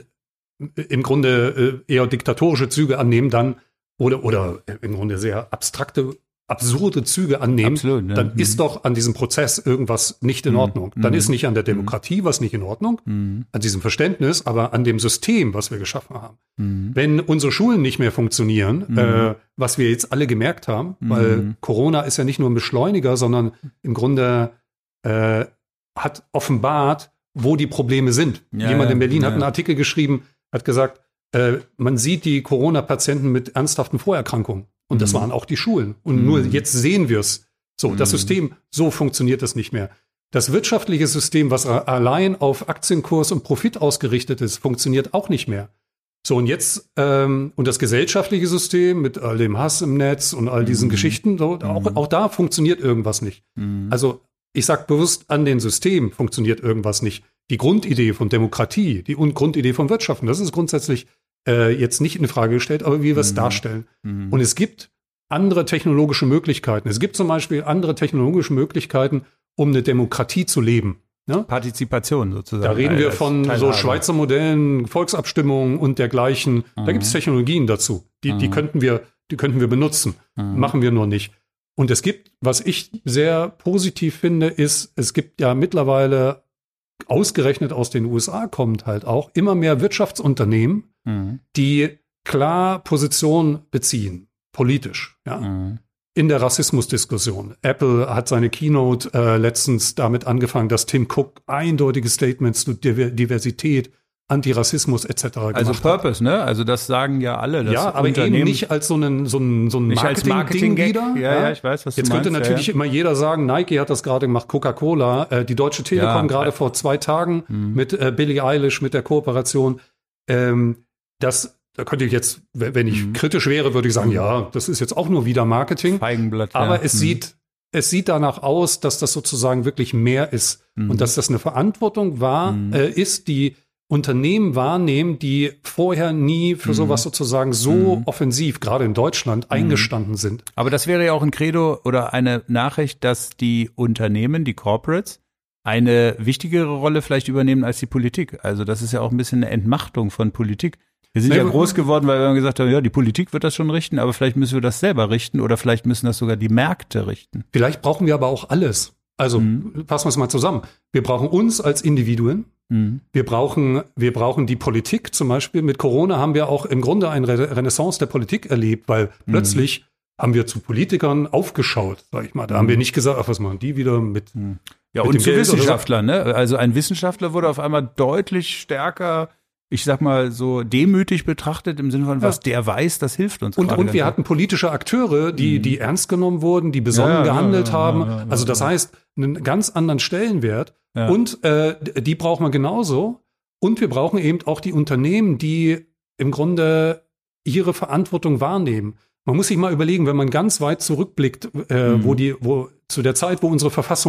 im Grunde äh, eher diktatorische Züge annehmen, dann oder, oder im Grunde sehr abstrakte, absurde Züge annehmen, Absolut, ne? dann mhm. ist doch an diesem Prozess irgendwas nicht in Ordnung. Mhm. Dann ist nicht an der Demokratie was nicht in Ordnung, mhm. an diesem Verständnis, aber an dem System, was wir geschaffen haben. Mhm. Wenn unsere Schulen nicht mehr funktionieren, mhm. äh, was wir jetzt alle gemerkt haben, mhm. weil Corona ist ja nicht nur ein Beschleuniger, sondern im Grunde äh, hat offenbart, wo die Probleme sind. Ja, Jemand in Berlin ja. hat einen Artikel geschrieben, hat gesagt, äh, man sieht die Corona-Patienten mit ernsthaften Vorerkrankungen. Und das waren auch die Schulen. Und mm. nur jetzt sehen wir es. So, mm. das System, so funktioniert das nicht mehr. Das wirtschaftliche System, was allein auf Aktienkurs und Profit ausgerichtet ist, funktioniert auch nicht mehr. So, und jetzt, ähm, und das gesellschaftliche System mit all dem Hass im Netz und all diesen mm. Geschichten, so, mm. auch, auch da funktioniert irgendwas nicht. Mm. Also, ich sag bewusst, an den Systemen funktioniert irgendwas nicht. Die Grundidee von Demokratie, die Grundidee von Wirtschaften, das ist grundsätzlich Äh, jetzt nicht in Frage gestellt, aber wie wir es mhm. darstellen. Mhm. Und es gibt andere technologische Möglichkeiten. Es gibt zum Beispiel andere technologische Möglichkeiten, um eine Demokratie zu leben. Ne? Partizipation sozusagen. Da reden wir von Teilhabe. So Schweizer Modellen, Volksabstimmungen und dergleichen. Mhm. Da gibt es Technologien dazu. Die, mhm. die könnten wir, die könnten wir benutzen. Mhm. Machen wir nur nicht. Und es gibt, was ich sehr positiv finde, ist, es gibt ja mittlerweile ausgerechnet aus den U S A kommt halt auch immer mehr Wirtschaftsunternehmen, mhm. die klar Position beziehen, politisch, ja, mhm. in der Rassismusdiskussion. Apple hat seine Keynote äh, letztens damit angefangen, dass Tim Cook eindeutige Statements zu Diversität, Antirassismus et cetera Also Purpose, hat. ne? Also das sagen ja alle. Das ja, aber eben nicht als so ein so ein so ein Marketing-Ding Marketing wieder. Ja, ja, ich weiß, was Jetzt du könnte meinst, natürlich ja. immer jeder sagen, Nike hat das gerade gemacht, Coca-Cola, äh, die Deutsche Telekom ja, gerade vor zwei Tagen mhm. mit äh, Billie Eilish, mit der Kooperation. Ähm, das, da könnte ich jetzt, wenn ich mhm. kritisch wäre, würde ich sagen, mhm. ja, das ist jetzt auch nur wieder Marketing. Feigenblatt. Aber ja. es mhm. sieht Es sieht danach aus, dass das sozusagen wirklich mehr ist mhm. und dass das eine Verantwortung war, mhm. äh, ist, die Unternehmen wahrnehmen, die vorher nie für mhm. sowas sozusagen so mhm. offensiv, gerade in Deutschland, mhm. eingestanden sind. Aber das wäre ja auch ein Credo oder eine Nachricht, dass die Unternehmen, die Corporates, eine wichtigere Rolle vielleicht übernehmen als die Politik. Also das ist ja auch ein bisschen eine Entmachtung von Politik. Wir sind nee, ja groß geworden, weil wir gesagt haben, ja, die Politik wird das schon richten, aber vielleicht müssen wir das selber richten oder vielleicht müssen das sogar die Märkte richten. Vielleicht brauchen wir aber auch alles. Also mhm. fassen wir es mal zusammen. Wir brauchen uns als Individuen. Mhm. Wir brauchen, wir brauchen die Politik. Zum Beispiel mit Corona haben wir auch im Grunde eine Re- Renaissance der Politik erlebt, weil mhm. plötzlich haben wir zu Politikern aufgeschaut, sag ich mal. Da mhm. haben wir nicht gesagt, ach, was machen die wieder mit mhm. Ja, mit und zu Wissenschaftlern, ne? Also ein Wissenschaftler wurde auf einmal deutlich stärker, ich sag mal so demütig betrachtet im Sinne von, was ja. der weiß, das hilft uns. Und, und wir hatten politische Akteure, die, die ernst genommen wurden, die besonnen ja, gehandelt ja, ja, haben. Ja, ja, ja, also das ja. heißt, einen ganz anderen Stellenwert. Ja. Und äh, die brauchen wir genauso. Und wir brauchen eben auch die Unternehmen, die im Grunde ihre Verantwortung wahrnehmen. Man muss sich mal überlegen, wenn man ganz weit zurückblickt, äh, mhm. wo die, wo zu der Zeit, wo unsere Verfassung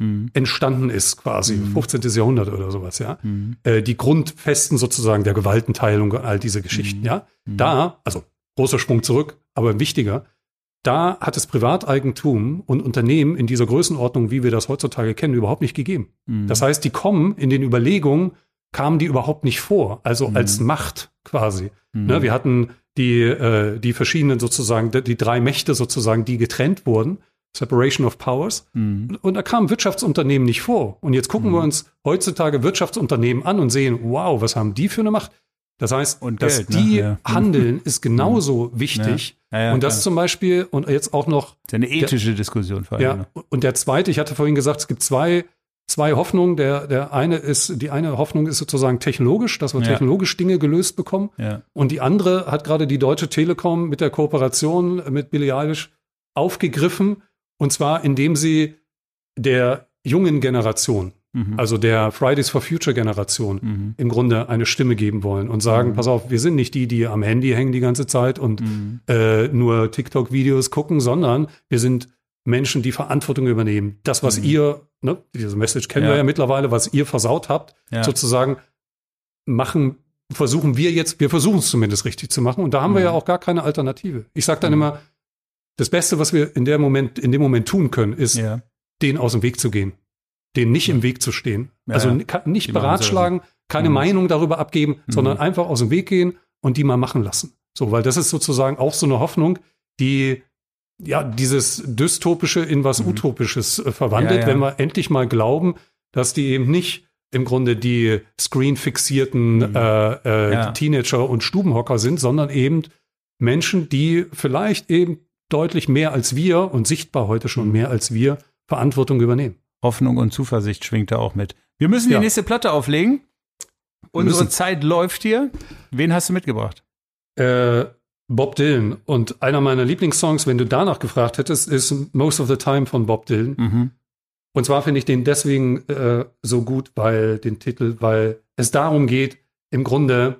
mhm. entstanden ist, quasi, mhm. fünfzehnten. Jahrhundert oder sowas, ja. Mhm. Äh, die Grundfesten sozusagen der Gewaltenteilung und all diese Geschichten, Mhm. ja. Mhm. Da, also großer Sprung zurück, aber wichtiger, da hat es Privateigentum und Unternehmen in dieser Größenordnung, wie wir das heutzutage kennen, überhaupt nicht gegeben. Mhm. Das heißt, die kommen in den Überlegungen, kamen die überhaupt nicht vor, also Mhm. als Macht quasi. Mhm. Ne, wir hatten die, äh, die verschiedenen sozusagen, die, die drei Mächte sozusagen, die getrennt wurden, Separation of Powers. Mhm. Und, und da kamen Wirtschaftsunternehmen nicht vor. Und jetzt gucken Mhm. wir uns heutzutage Wirtschaftsunternehmen an und sehen, wow, was haben die für eine Macht? Das heißt, Und dass Geld, ne? die Ja. handeln, ist genauso wichtig. Ja. Ja, ja, und das klar. zum Beispiel, und jetzt auch noch, Das ist eine ethische Diskussion vor allem. ja, ne? und der zweite, ich hatte vorhin gesagt, es gibt zwei, zwei Hoffnungen. Der, der eine ist, die eine Hoffnung ist sozusagen technologisch, dass wir Ja. technologisch Dinge gelöst bekommen. Ja. Und die andere hat gerade die Deutsche Telekom mit der Kooperation mit Billie Eilish aufgegriffen. Und zwar, indem sie der jungen Generation, Mhm. also der Fridays for Future Generation, Mhm. im Grunde eine Stimme geben wollen und sagen, Mhm. pass auf, wir sind nicht die, die am Handy hängen die ganze Zeit und Mhm. äh, nur TikTok-Videos gucken, sondern wir sind Menschen, die Verantwortung übernehmen. Das, was Mhm. ihr, ne, diese Message kennen Ja. wir ja mittlerweile, was ihr versaut habt, Ja. sozusagen machen, versuchen wir jetzt, wir versuchen es zumindest richtig zu machen. Und da haben wir Mhm. ja auch gar keine Alternative. Ich sage dann Mhm. immer, das Beste, was wir in, der Moment, in dem Moment tun können, ist, Ja. denen aus dem Weg zu gehen. Denen nicht im Weg zu stehen. Ja, also ja. n- ka- nicht Die machen beratschlagen, keine Mhm. Meinung darüber abgeben, Mhm. sondern einfach aus dem Weg gehen und die mal machen lassen. So, weil das ist sozusagen auch so eine Hoffnung, die ja dieses Dystopische in was Mhm. Utopisches äh, verwandelt, Ja, ja. wenn wir endlich mal glauben, dass die eben nicht im Grunde die screen-fixierten Mhm. äh, äh, Ja. Teenager und Stubenhocker sind, sondern eben Menschen, die vielleicht eben deutlich mehr als wir und sichtbar heute schon Mhm. mehr als wir Verantwortung übernehmen. Hoffnung und Zuversicht schwingt da auch mit. Wir müssen die Ja. nächste Platte auflegen. Unsere müssen. Zeit läuft hier. Wen hast du mitgebracht? Äh, Bob Dylan. Und einer meiner Lieblingssongs, wenn du danach gefragt hättest, ist Most of the Time von Bob Dylan. Mhm. Und zwar finde ich den deswegen äh, so gut, weil den Titel, weil es darum geht, im Grunde,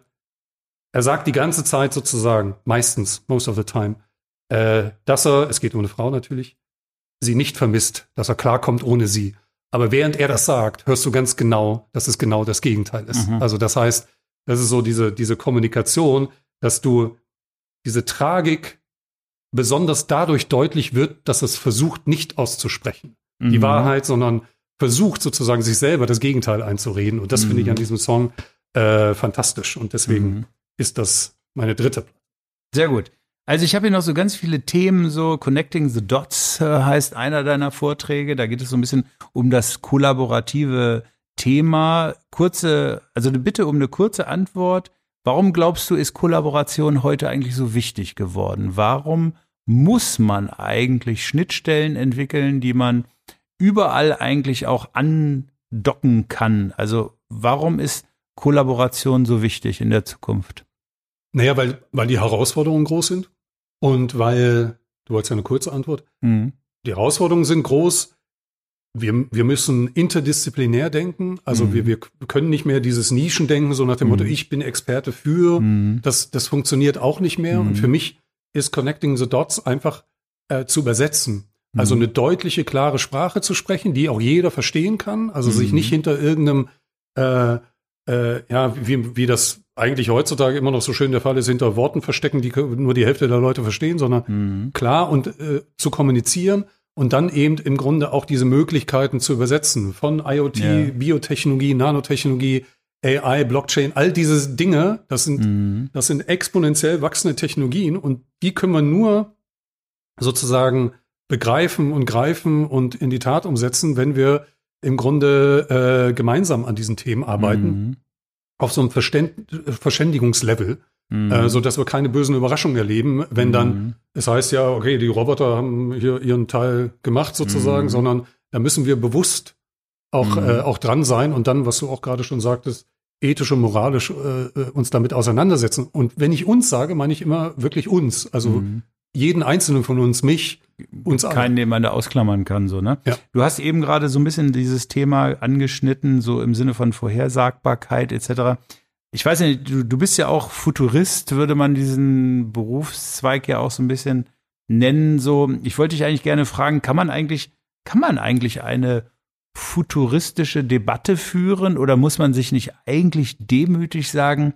er sagt die ganze Zeit sozusagen, meistens, most of the time, äh, dass er, es geht um eine Frau natürlich, sie nicht vermisst, dass er klarkommt ohne sie. Aber während er das sagt, hörst du ganz genau, dass es genau das Gegenteil ist. Mhm. Also das heißt, das ist so diese, diese Kommunikation, dass du diese Tragik besonders dadurch deutlich wird, dass es versucht, nicht auszusprechen. Die Mhm. Wahrheit, sondern versucht sozusagen sich selber das Gegenteil einzureden. Und das Mhm. finde ich an diesem Song äh, fantastisch. Und deswegen Mhm. ist das meine dritte. Sehr gut. Also ich habe hier noch so ganz viele Themen, so Connecting the Dots äh, heißt einer deiner Vorträge. Da geht es so ein bisschen um das kollaborative Thema. Kurze, also eine Bitte um eine kurze Antwort. Warum glaubst du, ist Kollaboration heute eigentlich so wichtig geworden? Warum muss man eigentlich Schnittstellen entwickeln, die man überall eigentlich auch andocken kann? Also warum ist Kollaboration so wichtig in der Zukunft? Naja, weil, weil die Herausforderungen groß sind und weil, du wolltest ja eine kurze Antwort, Mhm. die Herausforderungen sind groß. Wir, wir müssen interdisziplinär denken. Also Mhm. wir, wir können nicht mehr dieses Nischendenken, so nach dem Mhm. Motto, ich bin Experte für. Mhm. Das, das funktioniert auch nicht mehr. Mhm. Und für mich ist Connecting the Dots einfach äh, zu übersetzen. Also Mhm. eine deutliche, klare Sprache zu sprechen, die auch jeder verstehen kann. Also sich Mhm. nicht hinter irgendeinem, äh, äh, ja, wie, wie das eigentlich heutzutage immer noch so schön der Fall ist, hinter Worten verstecken, die nur die Hälfte der Leute verstehen, sondern Mhm. klar und äh, zu kommunizieren und dann eben im Grunde auch diese Möglichkeiten zu übersetzen von IoT, Ja. Biotechnologie, Nanotechnologie, A I, Blockchain, all diese Dinge, das sind, Mhm. das sind exponentiell wachsende Technologien und die können wir nur sozusagen begreifen und greifen und in die Tat umsetzen, wenn wir im Grunde äh, gemeinsam an diesen Themen arbeiten, Mhm. auf so einem Verständ Verständigungslevel, Mhm. äh, so dass wir keine bösen Überraschungen erleben, wenn dann Mhm. es heißt ja, okay, die Roboter haben hier ihren Teil gemacht sozusagen, Mhm. sondern da müssen wir bewusst auch, Mhm. äh, auch dran sein und dann, was du auch gerade schon sagtest, ethisch und moralisch äh, äh, uns damit auseinandersetzen. Und wenn ich uns sage, meine ich immer wirklich uns, also Mhm. jeden Einzelnen von uns, mich, uns alle. Keinen, den man da ausklammern kann, so, ne? Ja. Du hast eben gerade so ein bisschen dieses Thema angeschnitten, so im Sinne von Vorhersagbarkeit et cetera. Ich weiß nicht, du, du bist ja auch Futurist, würde man diesen Berufszweig ja auch so ein bisschen nennen, so. Ich wollte dich eigentlich gerne fragen, kann man eigentlich, kann man eigentlich eine futuristische Debatte führen oder muss man sich nicht eigentlich demütig sagen,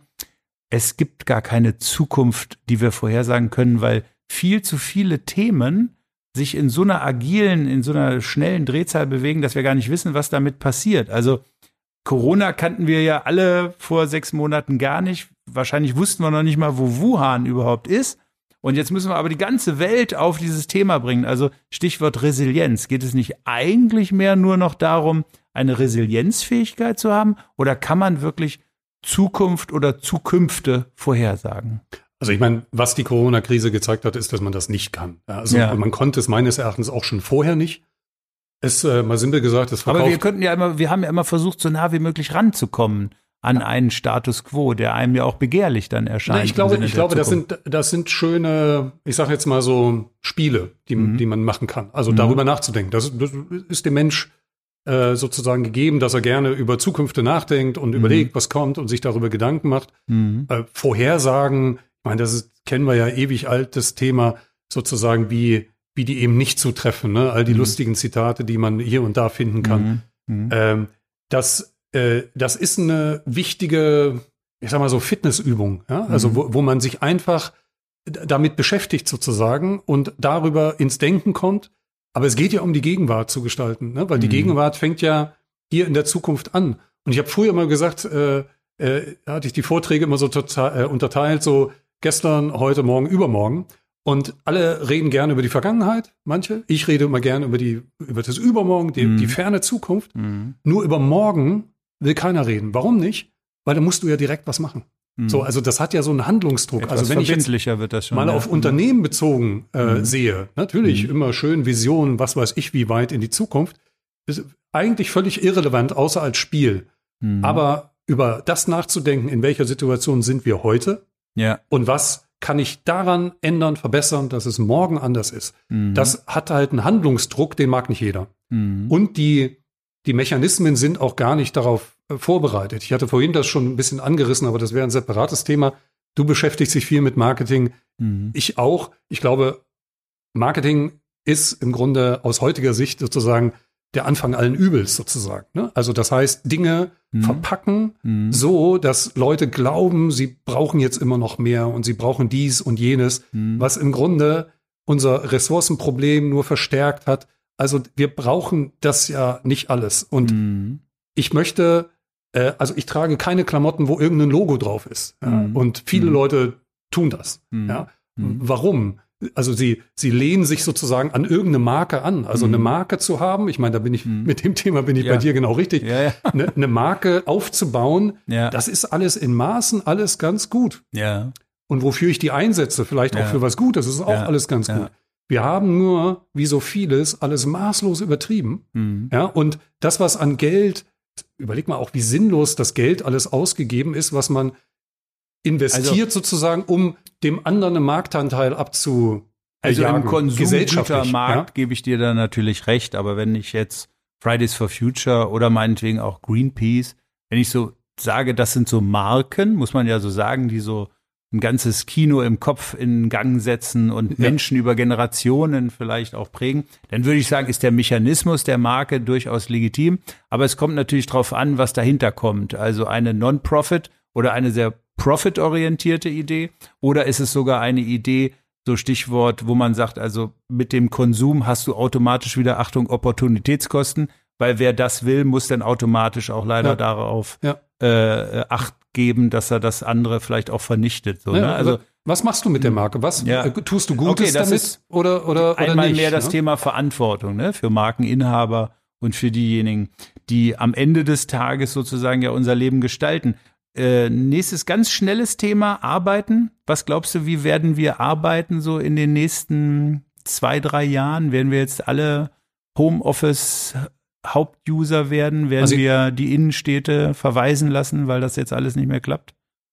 es gibt gar keine Zukunft, die wir vorhersagen können, weil viel zu viele Themen sich in so einer agilen, in so einer schnellen Drehzahl bewegen, dass wir gar nicht wissen, was damit passiert. Also Corona kannten wir ja alle vor sechs Monaten gar nicht. Wahrscheinlich wussten wir noch nicht mal, wo Wuhan überhaupt ist. Und jetzt müssen wir aber die ganze Welt auf dieses Thema bringen. Also Stichwort Resilienz. Geht es nicht eigentlich mehr nur noch darum, eine Resilienzfähigkeit zu haben? Oder kann man wirklich Zukunft oder Zukünfte vorhersagen? Also ich meine, was die Corona-Krise gezeigt hat, ist, dass man das nicht kann. Ja, also ja. Man konnte es meines Erachtens auch schon vorher nicht. Es, äh, mal simpel gesagt, es verkauft. Aber wir könnten ja immer, wir haben ja immer versucht, so nah wie möglich ranzukommen an einen Status quo, der einem ja auch begehrlich dann erscheint. Na, ich glaube, ich glaube, das sind, das sind schöne, ich sage jetzt mal so Spiele, die, mhm. die man machen kann. Also mhm. darüber nachzudenken. Das, das ist dem Mensch äh, sozusagen gegeben, dass er gerne über Zukünfte nachdenkt und mhm. überlegt, was kommt und sich darüber Gedanken macht. Mhm. Äh, Vorhersagen, ich meine, das ist, kennen wir ja ewig altes Thema, sozusagen wie, wie die eben nicht zutreffen, ne? All die mhm. lustigen Zitate, die man hier und da finden kann. Mhm. Ähm, das Das ist eine wichtige, ich sag mal so, Fitnessübung, ja? Also, wo, wo man sich einfach damit beschäftigt sozusagen und darüber ins Denken kommt. Aber es geht ja um die Gegenwart zu gestalten, ne? Weil die mhm. Gegenwart fängt ja hier in der Zukunft an. Und ich habe früher mal gesagt, äh, äh, hatte ich die Vorträge immer so total äh, unterteilt, so gestern, heute, morgen, übermorgen. Und alle reden gerne über die Vergangenheit, manche. Ich rede immer gerne über die, über das Übermorgen, die, mhm. die ferne Zukunft. Mhm. Nur über morgen will keiner reden. Warum nicht? Weil da musst du ja direkt was machen. Mhm. So, also das hat ja so einen Handlungsdruck. Etwas also wenn ich jetzt wird das schon, mal ja. auf Unternehmen bezogen äh, mhm. sehe, natürlich mhm. immer schön Visionen, was weiß ich, wie weit in die Zukunft, ist eigentlich völlig irrelevant, außer als Spiel. Mhm. Aber über das nachzudenken, in welcher Situation sind wir heute ja. und was kann ich daran ändern, verbessern, dass es morgen anders ist. Mhm. Das hat halt einen Handlungsdruck, den mag nicht jeder. Mhm. Und die Die Mechanismen sind auch gar nicht darauf äh, vorbereitet. Ich hatte vorhin das schon ein bisschen angerissen, aber das wäre ein separates Thema. Du beschäftigst dich viel mit Marketing. Mhm. Ich auch. Ich glaube, Marketing ist im Grunde aus heutiger Sicht sozusagen der Anfang allen Übels sozusagen. Ne? Also das heißt, Dinge mhm. verpacken mhm. so, dass Leute glauben, sie brauchen jetzt immer noch mehr und sie brauchen dies und jenes, mhm. was im Grunde unser Ressourcenproblem nur verstärkt hat. Also wir brauchen das ja nicht alles. Und mhm. ich möchte, äh, also ich trage keine Klamotten, wo irgendein Logo drauf ist. Ja? Mhm. Und viele mhm. Leute tun das. Mhm. Ja? Mhm. Warum? Also sie, sie lehnen sich sozusagen an irgendeine Marke an. Also mhm. eine Marke zu haben, ich meine, da bin ich, mhm. mit dem Thema bin ich ja. bei dir genau richtig. Ja, ja. Eine, eine Marke aufzubauen, ja. das ist alles in Maßen, alles ganz gut. Ja. Und wofür ich die einsetze, vielleicht ja. auch für was Gutes, ist auch ja. alles ganz ja. gut. Wir haben nur, wie so vieles, alles maßlos übertrieben. Mhm. Ja, und das, was an Geld, überleg mal auch, wie sinnlos das Geld alles ausgegeben ist, was man investiert also, sozusagen, um dem anderen einen Marktanteil abzu. Also im Konsumgütermarkt ja? gebe ich dir da natürlich recht, aber wenn ich jetzt Fridays for Future oder meinetwegen auch Greenpeace, wenn ich so sage, das sind so Marken, muss man ja so sagen, die so ein ganzes Kino im Kopf in Gang setzen und ja. Menschen über Generationen vielleicht auch prägen, dann würde ich sagen, ist der Mechanismus der Marke durchaus legitim. Aber es kommt natürlich drauf an, was dahinter kommt. Also eine Non-Profit oder eine sehr profitorientierte Idee oder ist es sogar eine Idee, so Stichwort, wo man sagt, also mit dem Konsum hast du automatisch wieder, Achtung, Opportunitätskosten, weil wer das will, muss dann automatisch auch leider ja. darauf ja. äh, Acht geben, dass er das andere vielleicht auch vernichtet. So, ja, ne? Also was machst du mit der Marke? Was ja. äh, tust du Gutes okay, das damit ist oder oder oder einmal nicht, mehr das ne? Thema Verantwortung, ne, für Markeninhaber und für diejenigen, die am Ende des Tages sozusagen ja unser Leben gestalten. Äh, nächstes ganz schnelles Thema, Arbeiten. Was glaubst du, wie werden wir arbeiten so in den nächsten zwei, drei Jahren? Werden wir jetzt alle Homeoffice Hauptuser werden? Werden also, wir die Innenstädte verwaisen lassen, weil das jetzt alles nicht mehr klappt?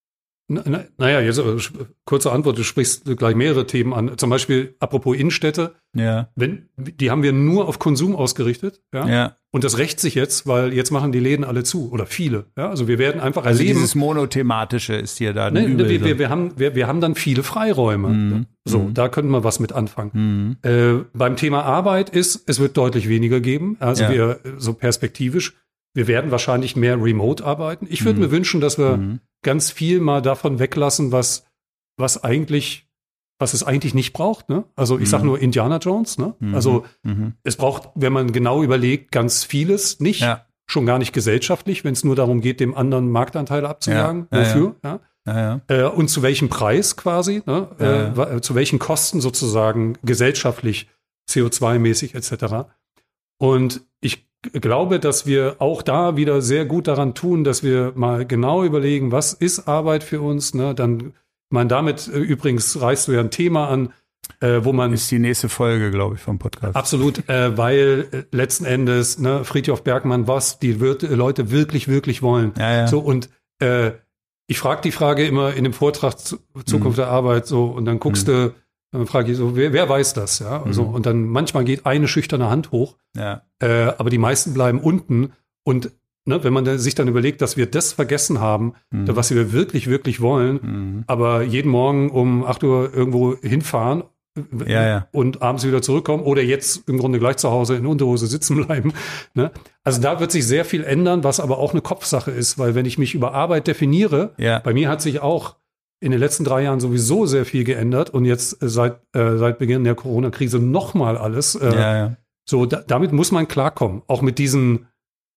Na, na, naja, jetzt äh, kurze Antwort, du sprichst gleich mehrere Themen an. Zum Beispiel, apropos Innenstädte, Ja. Wenn, die haben wir nur auf Konsum ausgerichtet. Ja? Ja. Und das rächt sich jetzt, weil jetzt machen die Läden alle zu oder viele. Ja? Also wir werden einfach Also erleben. dieses Monothematische ist hier da. Ne, wir, wir, wir, haben, wir, wir haben dann viele Freiräume. Mhm. So, mhm. da könnten wir was mit anfangen. Mhm. Äh, beim Thema Arbeit ist, es wird deutlich weniger geben. Also Ja. wir, so perspektivisch, wir werden wahrscheinlich mehr remote arbeiten. Ich würde Mhm. mir wünschen, dass wir Mhm. ganz viel mal davon weglassen, was, was eigentlich, was es eigentlich nicht braucht. Ne? Also ich sage Mhm. nur Indiana Jones. Ne? Mhm. Also Mhm. es braucht, wenn man genau überlegt, ganz vieles nicht. Ja. Schon gar nicht gesellschaftlich, wenn es nur darum geht, dem anderen Marktanteile abzujagen. Ja, ja, Wofür? Ja. Ja, ja. Äh, und zu welchem Preis quasi, ne? Ja, ja. Äh, wa- zu welchen Kosten sozusagen gesellschaftlich, C O zwei mäßig et cetera. Und ich g- glaube, dass wir auch da wieder sehr gut daran tun, dass wir mal genau überlegen, was ist Arbeit für uns. Ne? Dann, ich meine, damit äh, übrigens reißt du ja ein Thema an, äh, wo man Ist die nächste Folge, glaube ich, vom Podcast. absolut, äh, weil äh, letzten Endes ne, Friedhof Bergmann, was die wir Leute wirklich, wirklich wollen. Ja, ja. So und äh, ich frage die Frage immer in dem Vortrag zu, Zukunft Mhm. der Arbeit so und dann guckst du, dann frage ich so, wer, wer weiß das, ja? Mhm. So, und dann manchmal geht eine schüchterne Hand hoch, Ja. äh, aber die meisten bleiben unten und ne, wenn man da, sich dann überlegt, dass wir das vergessen haben, Mhm. was wir wirklich, wirklich wollen, Mhm. aber jeden Morgen um acht Uhr irgendwo hinfahren Ja, ja. und abends wieder zurückkommen oder jetzt im Grunde gleich zu Hause in Unterhose sitzen bleiben. Ne? Also da wird sich sehr viel ändern, was aber auch eine Kopfsache ist, weil wenn ich mich über Arbeit definiere, Ja. bei mir hat sich auch in den letzten drei Jahren sowieso sehr viel geändert und jetzt äh, seit, äh, seit Beginn der Corona-Krise nochmal alles. Äh, Ja, ja. So, da, damit muss man klarkommen, auch mit diesen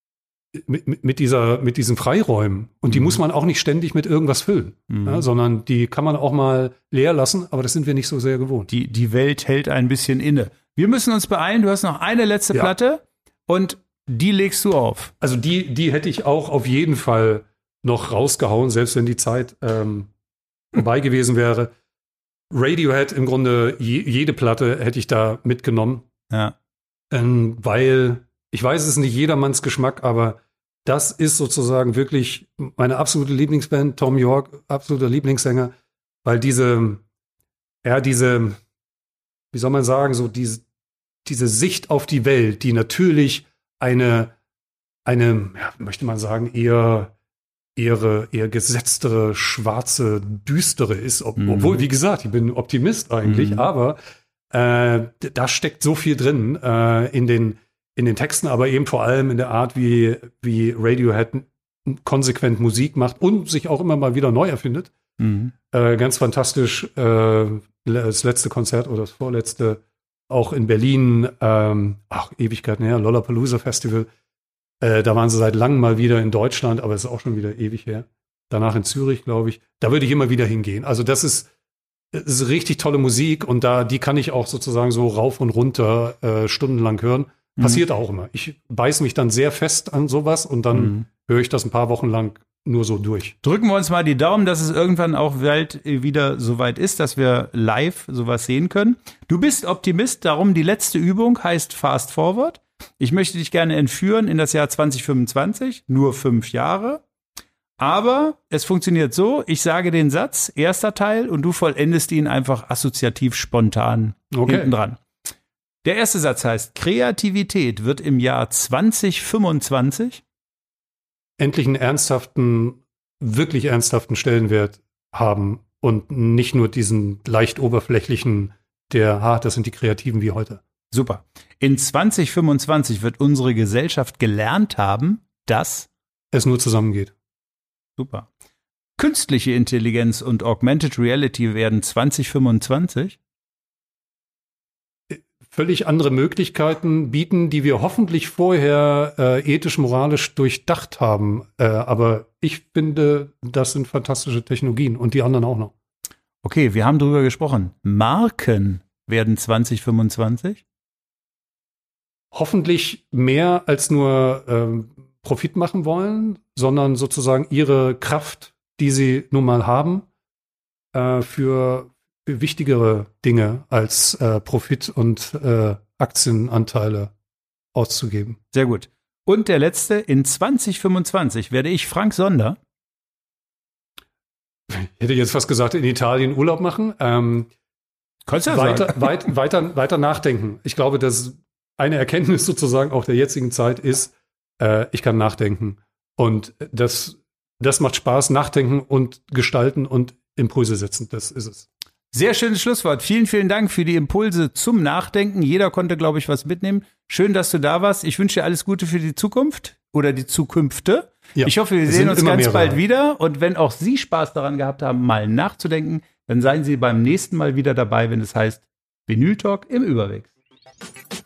mit, mit, mit dieser mit diesen Freiräumen und die Mhm. muss man auch nicht ständig mit irgendwas füllen, Mhm. ja, sondern die kann man auch mal leer lassen, aber das sind wir nicht so sehr gewohnt. Die, die Welt hält ein bisschen inne. Wir müssen uns beeilen. Du hast noch eine letzte Ja. Platte und die legst du auf. Also die, die hätte ich auch auf jeden Fall noch rausgehauen, selbst wenn die Zeit ähm, vorbei gewesen wäre. Radiohead im Grunde, je, jede Platte hätte ich da mitgenommen, Ja. ähm, weil ich weiß, es ist nicht jedermanns Geschmack, aber das ist sozusagen wirklich meine absolute Lieblingsband, Tom York, absoluter Lieblingssänger, weil diese, ja, diese, wie soll man sagen, so diese, diese Sicht auf die Welt, die natürlich eine, eine, ja, möchte man sagen, eher, eher, eher gesetztere, schwarze, düstere ist, ob, Mhm. obwohl, wie gesagt, ich bin Optimist eigentlich, Mhm. aber äh, d- da steckt so viel drin äh, in den, in den Texten, aber eben vor allem in der Art, wie, wie Radiohead konsequent Musik macht und sich auch immer mal wieder neu erfindet. Mhm. Äh, ganz fantastisch, äh, das letzte Konzert oder das vorletzte auch in Berlin, ähm, ach, Ewigkeiten her, Lollapalooza Festival. Äh, da waren sie seit langem mal wieder in Deutschland, aber es ist auch schon wieder ewig her. Danach in Zürich, glaube ich. Da würde ich immer wieder hingehen. Also das ist, das ist richtig tolle Musik und da, die kann ich auch sozusagen so rauf und runter äh, stundenlang hören. Passiert auch immer. Ich beiß mich dann sehr fest an sowas und dann Mhm. höre ich das ein paar Wochen lang nur so durch. Drücken wir uns mal die Daumen, dass es irgendwann auch bald wieder soweit ist, dass wir live sowas sehen können. Du bist Optimist, darum die letzte Übung heißt Fast Forward. Ich möchte dich gerne entführen in das Jahr zwanzig fünfundzwanzig, nur fünf Jahre. Aber es funktioniert so, ich sage den Satz, erster Teil, und du vollendest ihn einfach assoziativ spontan Okay. hinten dran. Der erste Satz heißt, Kreativität wird im Jahr zwanzig fünfundzwanzig Endlich einen ernsthaften, wirklich ernsthaften Stellenwert haben und nicht nur diesen leicht oberflächlichen, der, ah, das sind die Kreativen wie heute. Super. In zwanzig fünfundzwanzig wird unsere Gesellschaft gelernt haben, dass, Es nur zusammengeht. super, künstliche Intelligenz und Augmented Reality werden zwanzig fünfundzwanzig, Völlig andere Möglichkeiten bieten, die wir hoffentlich vorher äh, ethisch-moralisch durchdacht haben. Äh, aber ich finde, das sind fantastische Technologien und die anderen auch noch. okay, wir haben drüber gesprochen, Marken werden zwanzig fünfundzwanzig, Hoffentlich mehr als nur ähm, Profit machen wollen, sondern sozusagen ihre Kraft, die sie nun mal haben, äh, für, für wichtigere Dinge als äh, Profit und äh, Aktienanteile auszugeben. sehr gut. Und der letzte, in zwanzig fünfundzwanzig werde ich Frank Sonder, Ich hätte jetzt fast gesagt, in Italien Urlaub machen. Ähm, Kannst du ja weiter, sagen. weit, weiter, weiter nachdenken. Ich glaube, dass eine Erkenntnis sozusagen auch der jetzigen Zeit ist, äh, ich kann nachdenken. Und das, das macht Spaß, nachdenken und gestalten und Impulse setzen. Das ist es. Sehr schönes Schlusswort. Vielen, vielen Dank für die Impulse zum Nachdenken. Jeder konnte, glaube ich, was mitnehmen. Schön, dass du da warst. Ich wünsche dir alles Gute für die Zukunft oder die Zukünfte. Ja, ich hoffe, wir sehen uns ganz mehrere. bald wieder. Und wenn auch Sie Spaß daran gehabt haben, mal nachzudenken, dann seien Sie beim nächsten Mal wieder dabei, wenn es heißt Vinyl Talk im Überwegs.